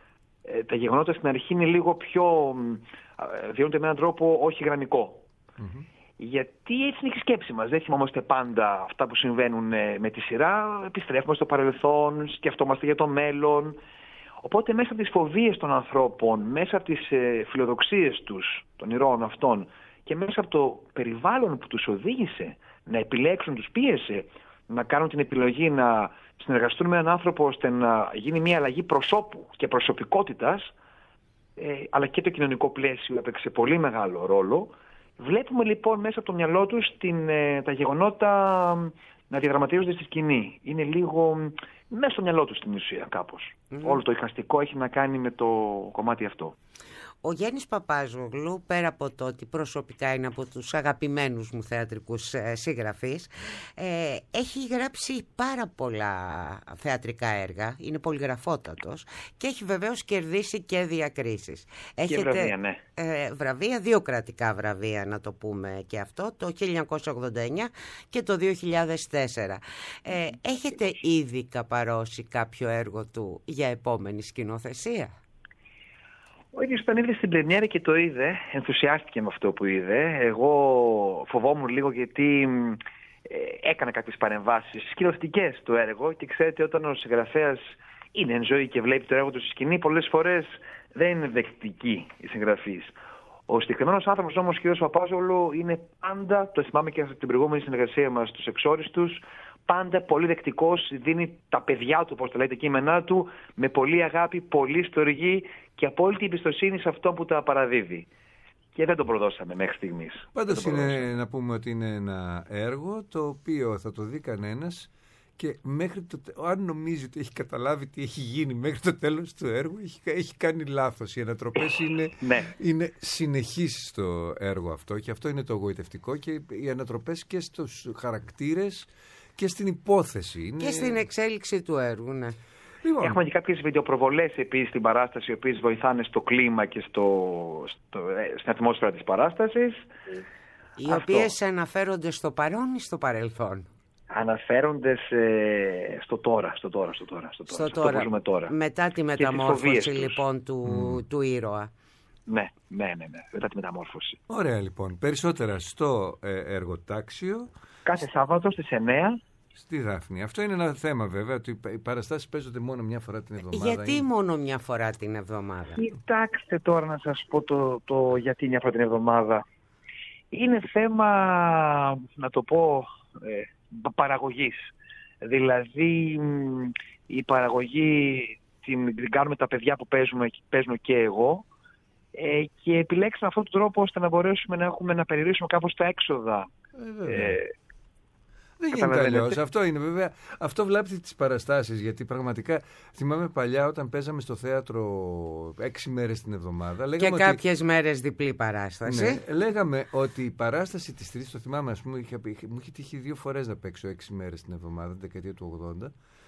Ε, τα γεγονότα στην αρχή είναι λίγο πιο... Ε, διώνται με έναν τρόπο όχι γραμμικό. Mm-hmm. Γιατί έτσι είναι και η σκέψη μας. Δεν θυμόμαστε πάντα αυτά που συμβαίνουν ε, με τη σειρά. Επιστρέφουμε στο παρελθόν, σκεφτόμαστε για το μέλλον. Οπότε μέσα από τις φοβίες των ανθρώπων, μέσα από τις ε, φιλοδοξίες τους, των ηρώων αυτών, και μέσα από το περιβάλλον που τους οδήγησε να επιλέξουν, τους πίεσε να κάνουν την επιλογή να συνεργαστούν με έναν άνθρωπο ώστε να γίνει μια αλλαγή προσώπου και προσωπικότητας, ε, αλλά και το κοινωνικό πλαίσιο έπαιξε πολύ μεγάλο ρόλο. Βλέπουμε λοιπόν μέσα από το μυαλό τους την, ε, τα γεγονότα να διαδραματίζονται στη σκηνή. Είναι λίγο μέσα στο μυαλό τους στην ουσία κάπως. Mm. Όλο το ηχαστικό έχει να κάνει με το κομμάτι αυτό. Ο Γιάννης Παπάζογλου, πέρα από το ότι προσωπικά είναι από τους αγαπημένους μου θεατρικούς ε, συγγραφείς, ε, έχει γράψει πάρα πολλά θεατρικά έργα, είναι πολυγραφότατος και έχει βεβαίως κερδίσει και διακρίσεις. Και Έχετε, βραβεία, ναι. Ε, βραβεία, δύο κρατικά βραβεία να το πούμε και αυτό, το χίλια εννιακόσια ογδόντα εννιά και το δύο χιλιάδες τέσσερα. Ε, έχετε ήδη καπαρώσει κάποιο έργο του για επόμενη σκηνοθεσία? Ο ίδιος όταν ήρθε στην πρεμιέρα και το είδε, ενθουσιάστηκε με αυτό που είδε. Εγώ φοβόμουν λίγο γιατί ε, έκανα κάποιες παρεμβάσεις σκηνοθετικές στο έργο και ξέρετε όταν ο συγγραφέας είναι εν ζωή και βλέπει το έργο του στη σκηνή, πολλές φορές δεν είναι δεκτική η συγγραφής. Ο συγκεκριμένος άνθρωπος όμως, ο κ. Παπάζογλου, είναι πάντα, το θυμάμαι και από την προηγούμενη συνεργασία μας στους Εξόριστους, πάντα πολύ δεκτικός, δίνει τα παιδιά του, όπως τα λέει τα κείμενά του, με πολύ αγάπη, πολύ στοργή και απόλυτη εμπιστοσύνη σε αυτό που τα παραδίδει. και δεν το προδώσαμε μέχρι στιγμής. Πάντως είναι να πούμε ότι είναι ένα έργο το οποίο θα το δει κανένας και μέχρι το, αν νομίζει ότι έχει καταλάβει τι έχει γίνει μέχρι το τέλος του έργου, έχει, έχει κάνει λάθος. Οι ανατροπές είναι, ναι. είναι συνεχείς στο έργο αυτό και αυτό είναι το εγωιτευτικό, και οι ανατροπές και στους χαρακτήρες και στην υπόθεση. Είναι... Και στην εξέλιξη του έργου, ναι. Λοιπόν. Έχουμε και κάποιες βιντεοπροβολές επίσης στην παράσταση, οι οποίες βοηθάνε στο κλίμα και στο, στο, στην ατμόσφαιρα της παράστασης. Οι Αυτό. οποίες αναφέρονται στο παρόν ή στο παρελθόν? Αναφέρονται σε, στο τώρα, στο τώρα, στο τώρα, στο τώρα, στο τώρα, στο τώρα. Μετά τη μεταμόρφωση λοιπόν του, mm. του ήρωα. Ναι, ναι, ναι, ναι, μετά τη μεταμόρφωση. Ωραία λοιπόν, περισσότερα στο ε, εργοτάξιο. Κάθε Σάββατο στις εννιά. Στη Δάφνη. Αυτό είναι ένα θέμα βέβαια, ότι οι παραστάσεις παίζονται μόνο μια φορά την εβδομάδα. Γιατί είναι... μόνο μια φορά την εβδομάδα? Κοιτάξτε τώρα να σας πω το, το γιατί μια φορά την εβδομάδα. Είναι θέμα, να το πω, ε, παραγωγής. Δηλαδή η παραγωγή την, την κάνουμε τα παιδιά που παίζουμε, παίζουμε και εγώ, ε, και επιλέξαμε αυτόν τον τρόπο ώστε να μπορέσουμε να, έχουμε, να περιορίσουμε κάπως τα έξοδα. Ε, ε, Δεν γίνεται αλλιώς. Αυτό είναι βέβαια. Αυτό βλάπτει τις παραστάσεις, γιατί πραγματικά θυμάμαι παλιά όταν παίζαμε στο θέατρο έξι μέρες την εβδομάδα. Και ότι... κάποιες μέρες διπλή παράσταση. Ναι, λέγαμε ότι η παράσταση της Τρίτης, το θυμάμαι, ας πούμε, είχε, μου είχε τύχει δύο φορές να παίξω έξι μέρες την εβδομάδα, την δεκαετία του ογδόντα.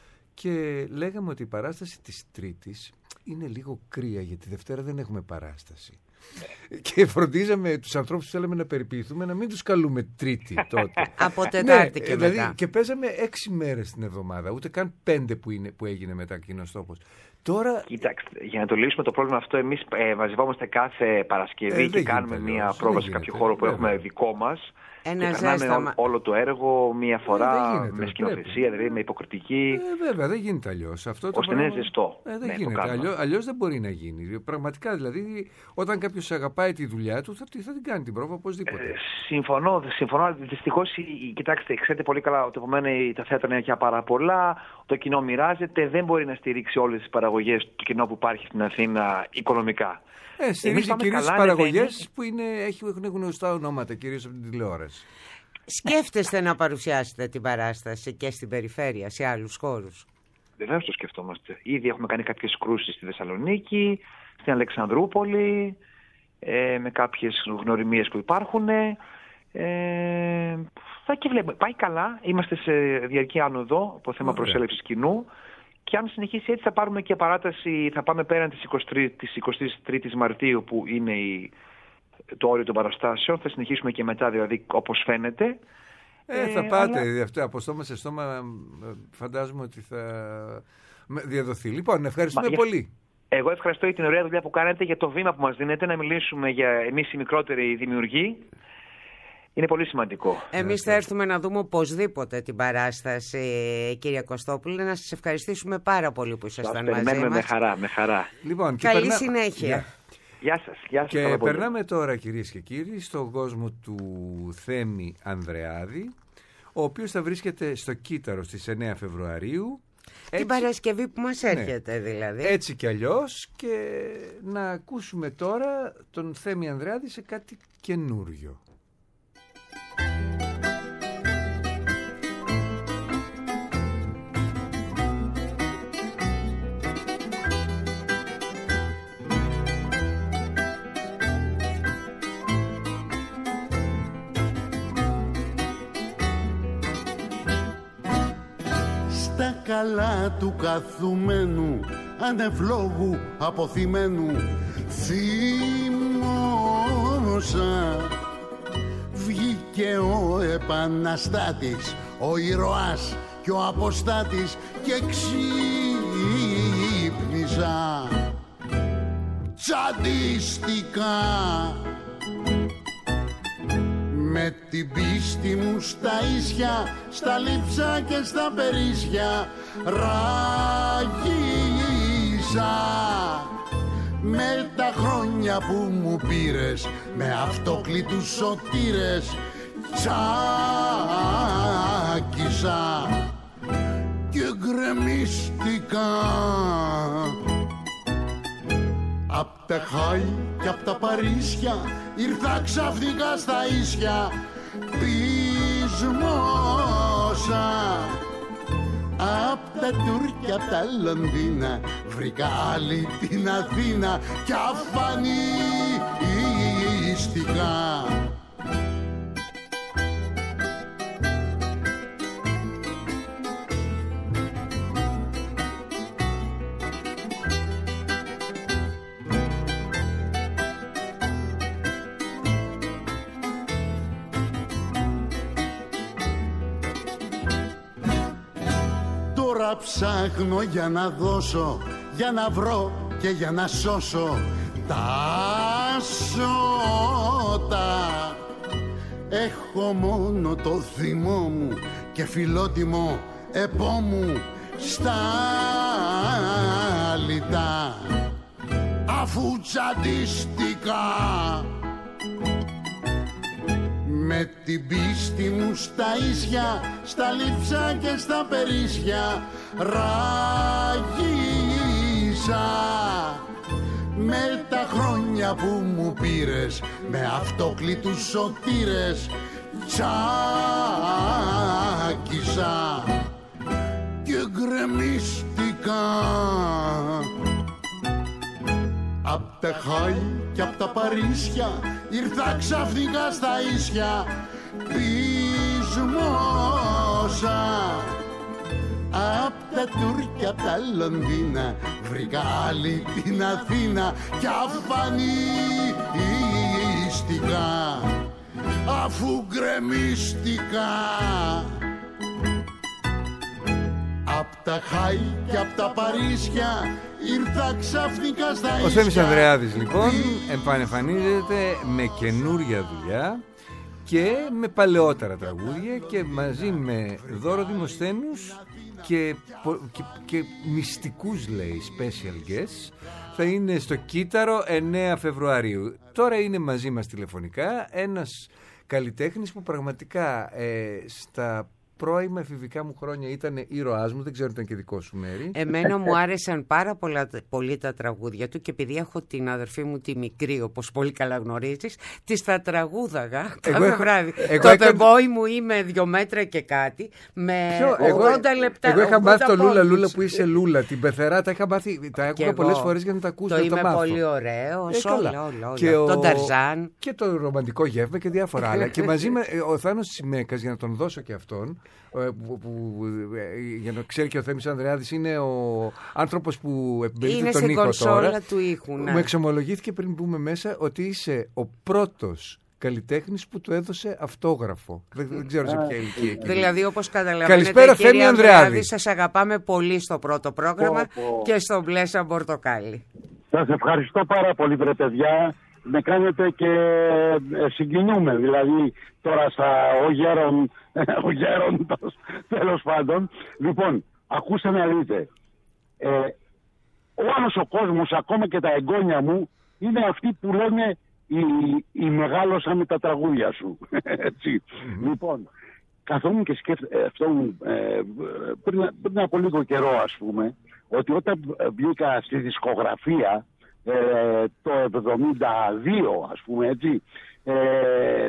Και λέγαμε ότι η παράσταση της Τρίτης είναι λίγο κρύα, γιατί τη Δευτέρα δεν έχουμε παράσταση. Και φροντίζαμε τους ανθρώπους που θέλαμε να περιποιηθούμε να μην τους καλούμε Τρίτη τότε. Από Τετάρτη, ναι, και δηλαδή, μετά. Και παίζαμε έξι μέρες την εβδομάδα, ούτε καν πέντε που, είναι, που έγινε μετά κοινός τόπος. Τώρα... Κοιτάξτε, για να το λύσουμε το πρόβλημα αυτό, εμείς ε, μαζευόμαστε κάθε Παρασκευή ε, και κάνουμε μια πρόβα σε κάποιο χώρο που βέβαια. έχουμε δικό μας. Ένα και κάναμε ζέσταμα... όλο το έργο μία φορά, ε, γίνεται, με σκηνοθεσία, δηλαδή με υποκριτική. Ε, βέβαια, δεν γίνεται αλλιώς. Αυτό το ώστε να είναι ζεστό. Ε, δεν ναι, γίνεται. Αλλιώς, αλλιώς δεν μπορεί να γίνει. Πραγματικά, δηλαδή, όταν κάποιος αγαπάει τη δουλειά του, θα, θα την κάνει την πρόβα οπωσδήποτε. Ε, συμφωνώ. συμφωνώ. Δυστυχώς, κοιτάξτε, ξέρετε πολύ καλά ότι επομένως τα θέατρα είναι πια πάρα πολλά. Το κοινό μοιράζεται. Δεν μπορεί να στηρίξει όλες τις παραγωγές του κοινό που υπάρχει στην Αθήνα οικονομικά. Ε, στηρίζει κυρίως τις παραγωγές που είναι, έχουν γνωστά ονόματα, κυρίως από την τηλεόραση. Σκέφτεστε να παρουσιάσετε την παράσταση και στην περιφέρεια, σε άλλους χώρους? Βεβαίως το σκεφτόμαστε. Ήδη έχουμε κάνει κάποιες κρούσεις στη Θεσσαλονίκη, στην Αλεξανδρούπολη, ε, με κάποιες γνωριμίες που υπάρχουν. Ε, θα και βλέπουμε. Πάει καλά. Είμαστε σε διαρκή άνοδο από θέμα okay. προσέλευσης κοινού. Και αν συνεχίσει έτσι θα πάρουμε και παράταση, θα πάμε πέραν της εικοστής τρίτης Μαρτίου που είναι η, το όριο των παραστάσεων. Θα συνεχίσουμε και μετά, δηλαδή, όπως φαίνεται. Ε, θα ε, πάτε, αλλά... αυτό, από στόμα σε στόμα φαντάζομαι ότι θα διαδοθεί. Λοιπόν, ευχαριστούμε Μα, πολύ. Εγώ ευχαριστώ για την ωραία δουλειά που κάνετε, για το βήμα που μας δίνετε, να μιλήσουμε για εμείς οι μικρότεροι δημιουργοί. Είναι πολύ σημαντικό. Εμείς θα έρθουμε να δούμε οπωσδήποτε την παράσταση, κύριε Κωστόπουλε. Να σας ευχαριστήσουμε πάρα πολύ που ήσασταν μαζί μας. Περιμένουμε με χαρά, με χαρά. Λοιπόν, καλή περνά... συνέχεια. Γεια σας. Γεια σας. Και περνάμε τώρα, κυρίες και κύριοι, στον κόσμο του Θέμη Ανδρεάδη, ο οποίος θα βρίσκεται στο Κύτταρο στις εννέα Φεβρουαρίου. Την έτσι... Παρασκευή που μας έρχεται, ναι, δηλαδή. Έτσι κι αλλιώς, και να ακούσουμε τώρα τον Θέμη Ανδρεάδη σε κάτι καινούριο. Στα καλά του καθουμένου, ανευλόγου αποθυμένου, θύμωσα. Βγήκε ο επαναστάτης, ο ηρωάς και ο αποστάτης, και ξύπνησα. Τσαντίστηκα με την πίστη μου στα ίσια, στα λείψα και στα περίσσια. Ράγισα με τα χρόνια που μου πήρες, με αυτόκλητους σωτήρες. Τσάκισα και γκρεμίστηκα απ' Απ' τα Χάη και απ' τα Παρίσια ήρθα ξαφνικά στα ίσια πεισμόσα. Απ' τα Τούρκια, απ' τα Λονδίνα βρήκα άλλη την Αθήνα κι αφανίστηκα. Τώρα ψάχνω για να δώσω, για να βρω και για να σώσω τα σώτα. Έχω μόνο το θυμό μου και φιλότιμο επόμου στα λιτά. Αφού τσαντίστηκα με την πίστη μου στα ίσια, στα λείψα και στα περίσσια ράγισα. Με τα χρόνια που μου πήρες, με αυτόκλητους σωτήρες τσάκισα και γκρεμίστηκα. Απ' τα Χάη και απ' τα Παρίσια ήρθα ξαφνικά στα ίσια πεισμόσα. Απ' τα Τούρκια, απ' τα Λονδίνα βρήκα άλλη την Αθήνα κι αφανίστηκα αφού γκρεμίστηκα. Απ' τα Χάη και απ' τα Παρίσια ήρθα ξαφνικά στα ίσια. Ο Θέμης Ανδρεάδης λοιπόν επανεμφανίζεται με καινούρια δουλειά και με παλαιότερα τραγούδια και μαζί με Δώρο Δημοσθένους και, και, και μυστικούς, λέει, special guests, θα είναι στο Κύτταρο εννέα Φεβρουαρίου. Τώρα είναι μαζί μας τηλεφωνικά ένας καλλιτέχνης που πραγματικά ε, στα πρώιμα εφηβικά μου χρόνια ήταν ήρωάς μου, δεν ξέρω αν ήταν και δικό σου, Μέρη. Εμένα μου άρεσαν πάρα πολλά, πολύ τα τραγούδια του και επειδή έχω την αδερφή μου τη μικρή, όπως πολύ καλά γνωρίζεις, της τα τραγούδαγα κάθε έχω, βράδυ. Εγώ το έκανα... The Boy μου είμαι δύο μέτρα και κάτι με Ποιο, ογδόντα εγώ, λεπτά. Εγώ είχα μάθει το Λούλα Λούλα που είσαι Λούλα, την πεθερά τα είχα μάθει, τα άκουγα πολλές φορές για να τα ακούσω. Το είμαι το πολύ ωραίος, ε, όλα, όλα, όλα. Ο... Τον Ταρζάν. Και το ρομαντικό γεύμα και διάφορα άλλα. Και μαζί με ο Θάνος Τσιμέκας, για να τον δώσω και αυτόν, Που, που, για να ξέρει και ο Θέμης Ανδρεάδης, είναι ο άνθρωπος που επιμελείται τον ήχο τώρα. Του ήχου, ναι. Μου εξομολογήθηκε πριν μπούμε μέσα ότι είσαι ο πρώτος καλλιτέχνης που του έδωσε αυτόγραφο. Δεν, δεν ξέρω σε ποια ηλικία εκεί. Δηλαδή, όπως καταλαβαίνετε, καλησπέρα, Θέμη Ανδρεάδη. Σας αγαπάμε πολύ στο πρώτο πρόγραμμα oh, oh. και στο Μπλέσα Μπορτοκάλι. Σας ευχαριστώ πάρα πολύ, βρε παιδιά. Με κάνετε και συγκινούμε, δηλαδή τώρα στα ο γέρον, ο γέροντος, τέλος πάντων. Λοιπόν, ακούστε να δείτε, ε, όλος ο κόσμος, ακόμα και τα εγγόνια μου, είναι αυτοί που λένε οι, οι μεγάλωσα με τα τραγούδια σου. Έτσι. Mm-hmm. Λοιπόν, καθόμουν και σκέφτομαι ε, πριν, πριν από λίγο καιρό, ας πούμε, ότι όταν βγήκα στη δισκογραφία, Ε, το εβδομήντα δύο, ας πούμε, έτσι, ε, ε,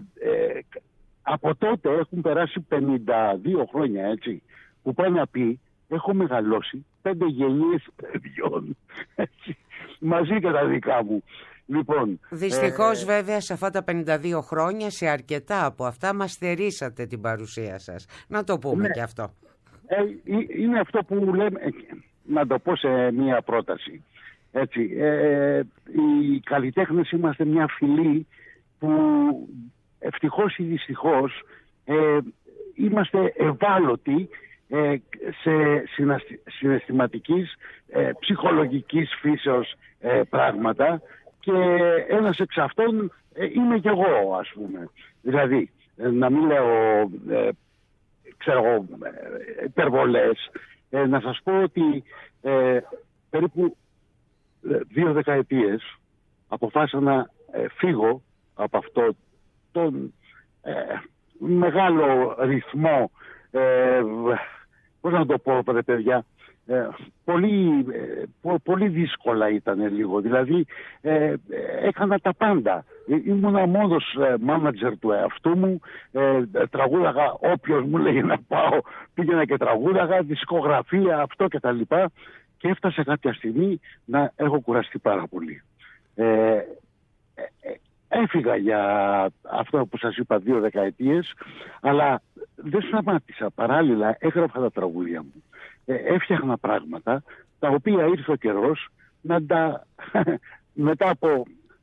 από τότε έχουν περάσει πενήντα δύο χρόνια, έτσι, που πάει να πει έχω μεγαλώσει πέντε γενιές παιδιών, έτσι, μαζί και τα δικά μου. Λοιπόν, δυστυχώς ε, βέβαια σε αυτά τα πενήντα δύο χρόνια, σε αρκετά από αυτά μας στερήσατε την παρουσία σας. Να το πούμε ναι, και αυτό. Ε, είναι αυτό που λέμε, να το πω σε μία πρόταση. Έτσι, ε, οι καλλιτέχνες είμαστε μια φυλή που ευτυχώς ή δυστυχώς ε, είμαστε ευάλωτοι ε, σε συναισθηματικής, ε, ψυχολογικής φύσεως ε, πράγματα και ένας εξ αυτών ε, είμαι κι εγώ, ας πούμε. Δηλαδή, ε, να μην λέω, ε, ξέρω εγώ, ε, υπερβολές, ε, να σας πω ότι ε, περίπου δύο δεκαετίες αποφάσισα να ε, φύγω από αυτό τον ε, μεγάλο ρυθμό, ε, πώς να το πω, ρε παιδιά, Ε, πολύ, ε, πο, πολύ δύσκολα ήταν λίγο. Δηλαδή ε, έκανα τα πάντα. Ήμουνα μόνος μάνατζερ του εαυτού μου. Ε, τραγούδαγα όποιος μου λέγε να πάω, πήγαινα και τραγούδαγα, δισκογραφία, αυτό και τα λοιπά. Και έφτασε κάποια στιγμή να έχω κουραστεί πάρα πολύ. Ε, ε, έφυγα για αυτό που σας είπα δύο δεκαετίες, αλλά δεν σταμάτησα. Παράλληλα έγραφα τα τραγούδια μου. Ε, έφτιαχνα πράγματα τα οποία ήρθε ο καιρός να τα μετά από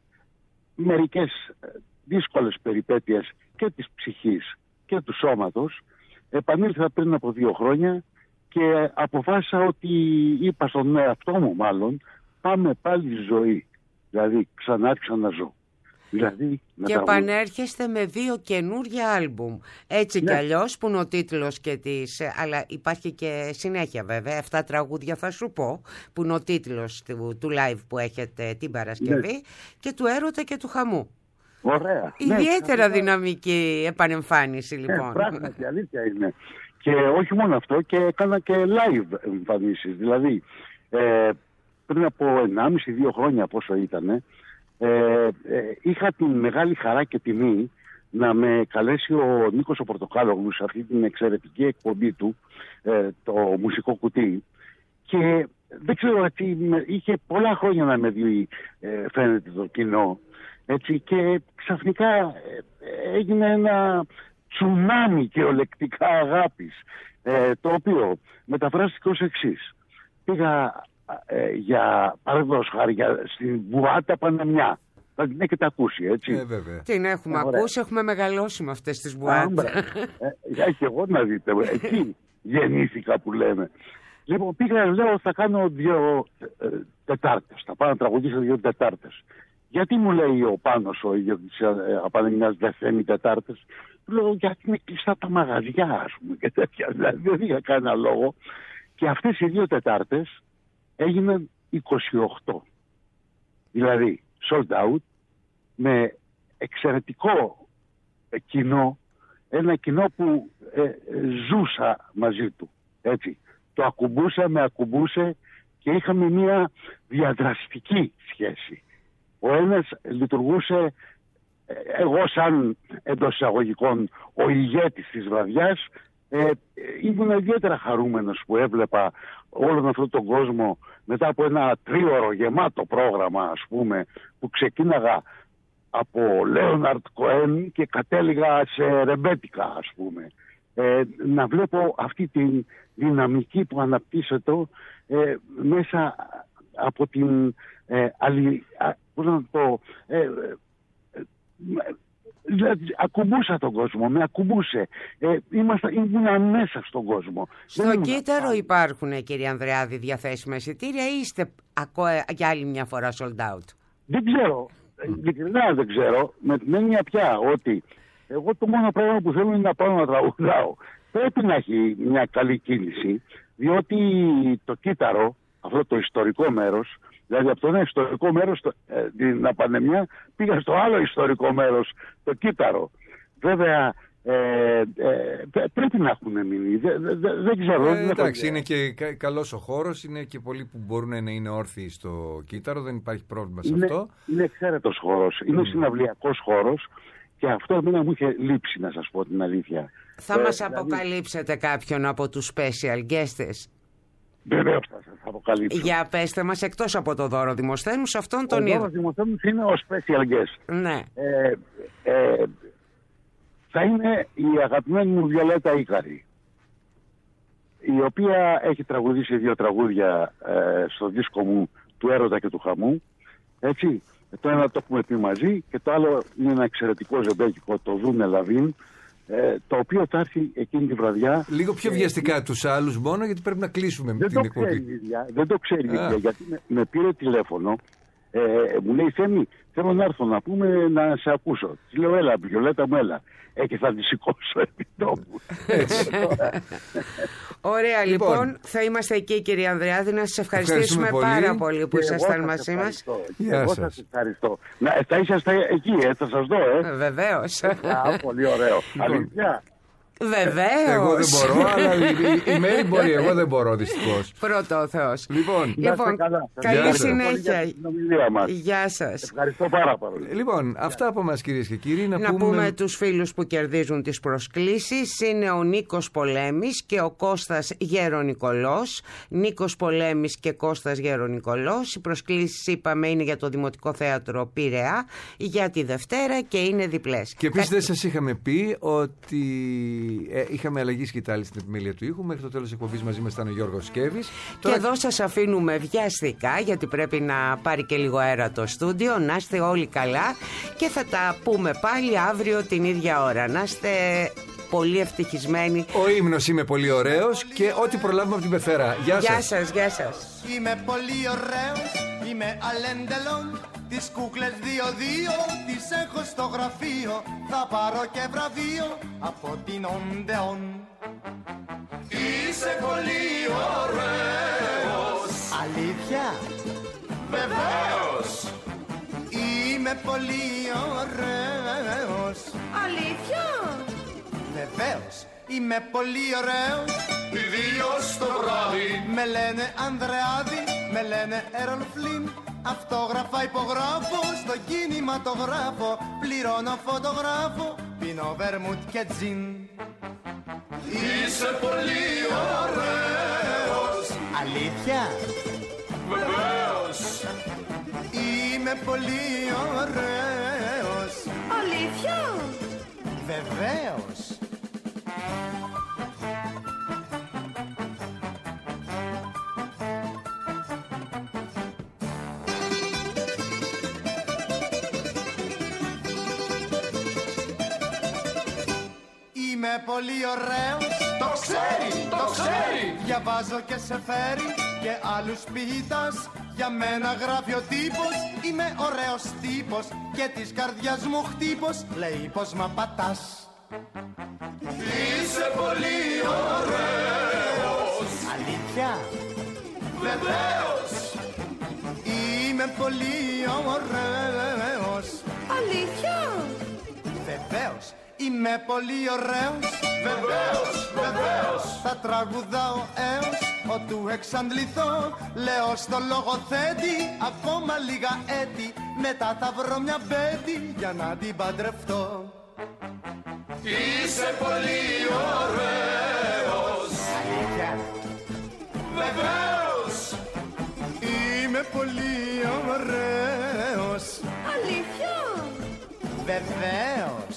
μερικές δύσκολες περιπέτειες και της ψυχής και του σώματος, επανήλθα πριν από δύο χρόνια και αποφάσισα ότι είπα στον εαυτό μου μάλλον, πάμε πάλι στη ζωή, δηλαδή ξανά ξαναζώ. Δηλαδή, και επανέρχεστε με δύο καινούργια άλμπουμ. Έτσι ναι. Κι αλλιώς που είναι ο τίτλος και της... Αλλά υπάρχει και συνέχεια βέβαια. Αυτά τραγούδια θα σου πω που είναι ο τίτλος του, του live που έχετε την Παρασκευή ναι. Και του έρωτα και του χαμού. Ωραία. Ιδιαίτερα ναι, δυναμική επανεμφάνιση λοιπόν. Ναι, πράγματι αλήθεια είναι. Και όχι μόνο αυτό, και έκανα και live εμφανίσεις. Δηλαδή ε, πριν από ενάμιση δύο χρόνια πόσο ήτανε, Ε, ε, είχα την μεγάλη χαρά και τιμή να με καλέσει ο Νίκος ο Πορτοκάλογλου σε αυτή την εξαιρετική εκπομπή του, ε, το μουσικό κουτί, και δεν ξέρω, έτσι, είχε πολλά χρόνια να με δει, ε, φαίνεται το κοινό, έτσι, και ξαφνικά ε, έγινε ένα τσουνάμι κυριολεκτικά αγάπης, ε, το οποίο μεταφράστηκε ως εξής. Πήγα Ε, για παραδείγματος χάρη για, στην Μπουάτα Πανεμιά. Θα την έχετε ακούσει, έτσι. Ε, βέβαια. Την έχουμε ε, ακούσει, έχουμε μεγαλώσει με αυτές τις Μπουάτα. Για ε, και εγώ να δείτε, εκεί γεννήθηκα που λέμε. Λοιπόν, πήγα, λέω, θα κάνω δύο ε, Τετάρτες, θα πάω να τραγουδήσω δύο Τετάρτες. Γιατί μου λέει ο Πάνος, ο ίδιος της ε, Πανεμιάς, δεν θέλει Τετάρτες? Του λέω, γιατί είναι κλειστά τα μαγαζιά, ας πούμε, και τέτοια. Δηλαδή δεν είχα κανένα λόγο. Και αυτές οι δύο Τετάρτες έγιναν είκοσι οκτώ. Δηλαδή sold out, με εξαιρετικό κοινό, ένα κοινό που ε, ε, ζούσα μαζί του. Έτσι. Το ακουμπούσα, με ακουμπούσε και είχαμε μια διαδραστική σχέση. Ο ένας λειτουργούσε, ε, εγώ σαν εντός εισαγωγικών ο ηγέτης της βραδιάς, Ε, ήμουν ιδιαίτερα χαρούμενος που έβλεπα όλον αυτόν τον κόσμο μετά από ένα τρίωρο γεμάτο πρόγραμμα, ας πούμε, που ξεκίναγα από Λέοναρτ Κοέν και κατέληγα σε ρεμπέτικα, ας πούμε. Ε, να βλέπω αυτή τη δυναμική που αναπτύσσεται ε, μέσα από την ε, άλλη, α, πώς να το ε, ε, Δηλαδή, ακουμπούσα τον κόσμο, με ακουμπούσε. Ε, ήμασταν, ήμουν μέσα στον κόσμο. Στο κύτταρο υπάρχουν, κύριε Ανδρεάδη, διαθέσιμα εισιτήρια ή είστε ακό, για άλλη μια φορά sold out? Δεν ξέρω. Ειλικρινά δεν ξέρω. Με την έννοια πια ότι εγώ το μόνο πράγμα που θέλω είναι να πάω να τραγουδάω. Πρέπει να έχει μια καλή κίνηση, διότι το κύτταρο, αυτό το ιστορικό μέρος, δηλαδή από το ένα ιστορικό μέρος, ε, την Απανεμιά, πήγα στο άλλο ιστορικό μέρος, το κύτταρο. Βέβαια, ε, ε, πρέπει να έχουν μείνει. Δεν δε, δε, δε ξέρω. Ε, εντάξει, είναι και κα, καλός ο χώρος, είναι και πολλοί που μπορούν να είναι όρθιοι στο κύτταρο, δεν υπάρχει πρόβλημα σε είναι, αυτό. Είναι εξαίρετος χώρος, είναι mm. συναυλιακός χώρος, και αυτό εμένα μου είχε λείψει, να σας πω την αλήθεια. Θα ε, μας δηλαδή... αποκαλύψετε κάποιον από τους special guests? Βεβαίως θα σας αποκαλύψω. Για πέστε μας, εκτός από το δώρο Δημοσθένου, σε αυτόν τον είδο. Ο δώρος Δημοσθένου είναι ο special guest. Ναι. Ε, ε, θα είναι η αγαπημένη μου Βιολέτα Ίκαρη, η οποία έχει τραγουδήσει δύο τραγούδια ε, στο δίσκο μου του Έρωτα και του Χαμού. Έτσι. Το ένα το έχουμε πει μαζί και το άλλο είναι ένα εξαιρετικό ζεμπέκικο, το Δούνε Λαβίν, Ε, το οποίο θα έρθει εκείνη τη βραδιά. Λίγο πιο βιαστικά ε, τους άλλους μόνο, γιατί πρέπει να κλείσουμε με την εκπομπή. Δεν το ξέρει η ίδια, γιατί με, με πήρε τηλέφωνο, ε, μου λέει, Θέμη, θέλω να έρθω να πούμε, να σε ακούσω. Της λέω, έλα, Βιολέτα μου, έλα. Ε, και θα τη σηκώσω επί τόπου. Ωραία, λοιπόν, λοιπόν, θα είμαστε εκεί, κύριε Ανδρεάδη, να σας ευχαριστήσουμε πολύ. πάρα πολύ που ήσασταν μαζί μας. Εγώ σας ευχαριστώ. Να, θα είσαστε εκεί, ε, θα σας δω, ε. Βεβαίως. Α, πολύ ωραίο. Αλήθεια. Βεβαίως. Εγώ δεν μπορώ, αλλά η, η Μέρη μπορεί. Εγώ δεν μπορώ, δυστυχώς. Πρώτο ο Θεός. Λοιπόν, λοιπόν καλά. καλή συνέχεια. Γεια, Γεια σας. ευχαριστώ πάρα πολύ. Λοιπόν, αυτά από μας, κυρίες και κύριοι. Να, Να πούμε... πούμε τους φίλους που κερδίζουν τις προσκλήσεις. Είναι ο Νίκος Πολέμης και ο Κώστας Γερονικολός. Νίκος Πολέμης και Κώστας Γερονικολός. Οι προσκλήσεις, είπαμε, είναι για το Δημοτικό Θέατρο Πειραιά για τη Δευτέρα και είναι διπλές. Και επίσης δεν σας είχαμε πει ότι ε, είχαμε αλλαγή σκητάλη στην επιμέλεια του ήχου. Μέχρι το τέλος της εκπομπής μαζί μας ήταν ο Γιώργος Σκέβης. Και Τώρα... εδώ σας αφήνουμε βιαστικά, γιατί πρέπει να πάρει και λίγο αέρα το στούντιο. Να είστε όλοι καλά και θα τα πούμε πάλι αύριο την ίδια ώρα. Να είστε πολύ ευτυχισμένοι. Ο ύμνος είμαι πολύ ωραίος και ό,τι προλάβουμε από την Πεθέρα. Γεια σας. Γεια σας, γεια σας. Είμαι πολύ ωραίος, είμαι αλέντελον. Τις κούκλες δύο-δύο τις έχω στο γραφείο. Θα πάρω και βραβείο από την Οντεόν. Είσαι πολύ ωραίος. Αλήθεια? Βεβαίως. Είμαι πολύ ωραίος. Αλήθεια? Βεβαίως. Είμαι πολύ ωραίος. Ιδίως το βράδυ. Με λένε Ανδρεάδη, με λένε Έρολ Φλίν. Αυτόγραφα υπογράφω, στο κινηματογράφο. Πληρώνω φωτογράφο, πίνω βερμούτ και τζιν. Είσαι πολύ ωραίος. Αλήθεια? Βεβαίως. Είμαι πολύ ωραίος. Αλήθεια? Βεβαίως. Είμαι πολύ ωραίος. Το ξέρει, το ξέρει. Διαβάζω και σε φέρει και άλλους ποιητάς. Για μένα γράφει ο τύπος. Είμαι ωραίος τύπος και της καρδιάς μου χτύπος. Λέει πως μ' απατάς. Είσαι πολύ ωραίος. Αλήθεια? Βεβαίως. Είμαι πολύ ωραίος. Αλήθεια? Βεβαίως. Είμαι πολύ ωραίος. Βεβαίως, βεβαίως. Θα τραγουδάω έως ότου εξαντληθώ. Λέω στο λογοθέτη ακόμα λίγα έτη. Μετά θα βρω μια μπέτη για να την παντρευτώ. Είσαι πολύ ωραίος. Αλήθεια? Βεβαίως. Είμαι πολύ ωραίος. Αλήθεια? Βεβαίως.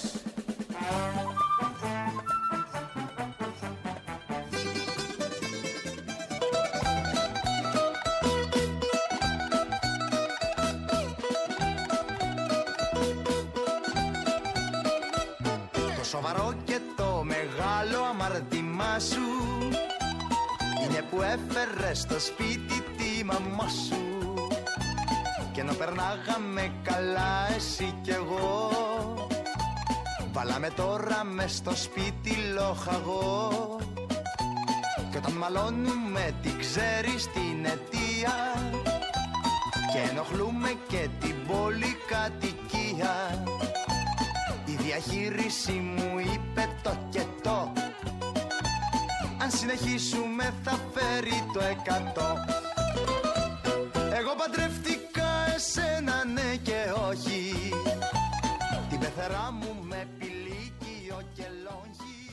Το σοβαρό και το μεγάλο αμαρτημά σου είναι που έφερες στο σπίτι τη μαμά σου. Και ενώ περνάγαμε καλά εσύ κι εγώ, βάλαμε τώρα μες στο σπίτι λοχαγό. Κι όταν μαλώνουμε τι ξέρεις την αιτία και ενοχλούμε και την πολυκατοικία, η διαχείριση μου είπε το και το. Αν συνεχίσουμε θα φέρει το εκατό. Εγώ παντρεύτηκα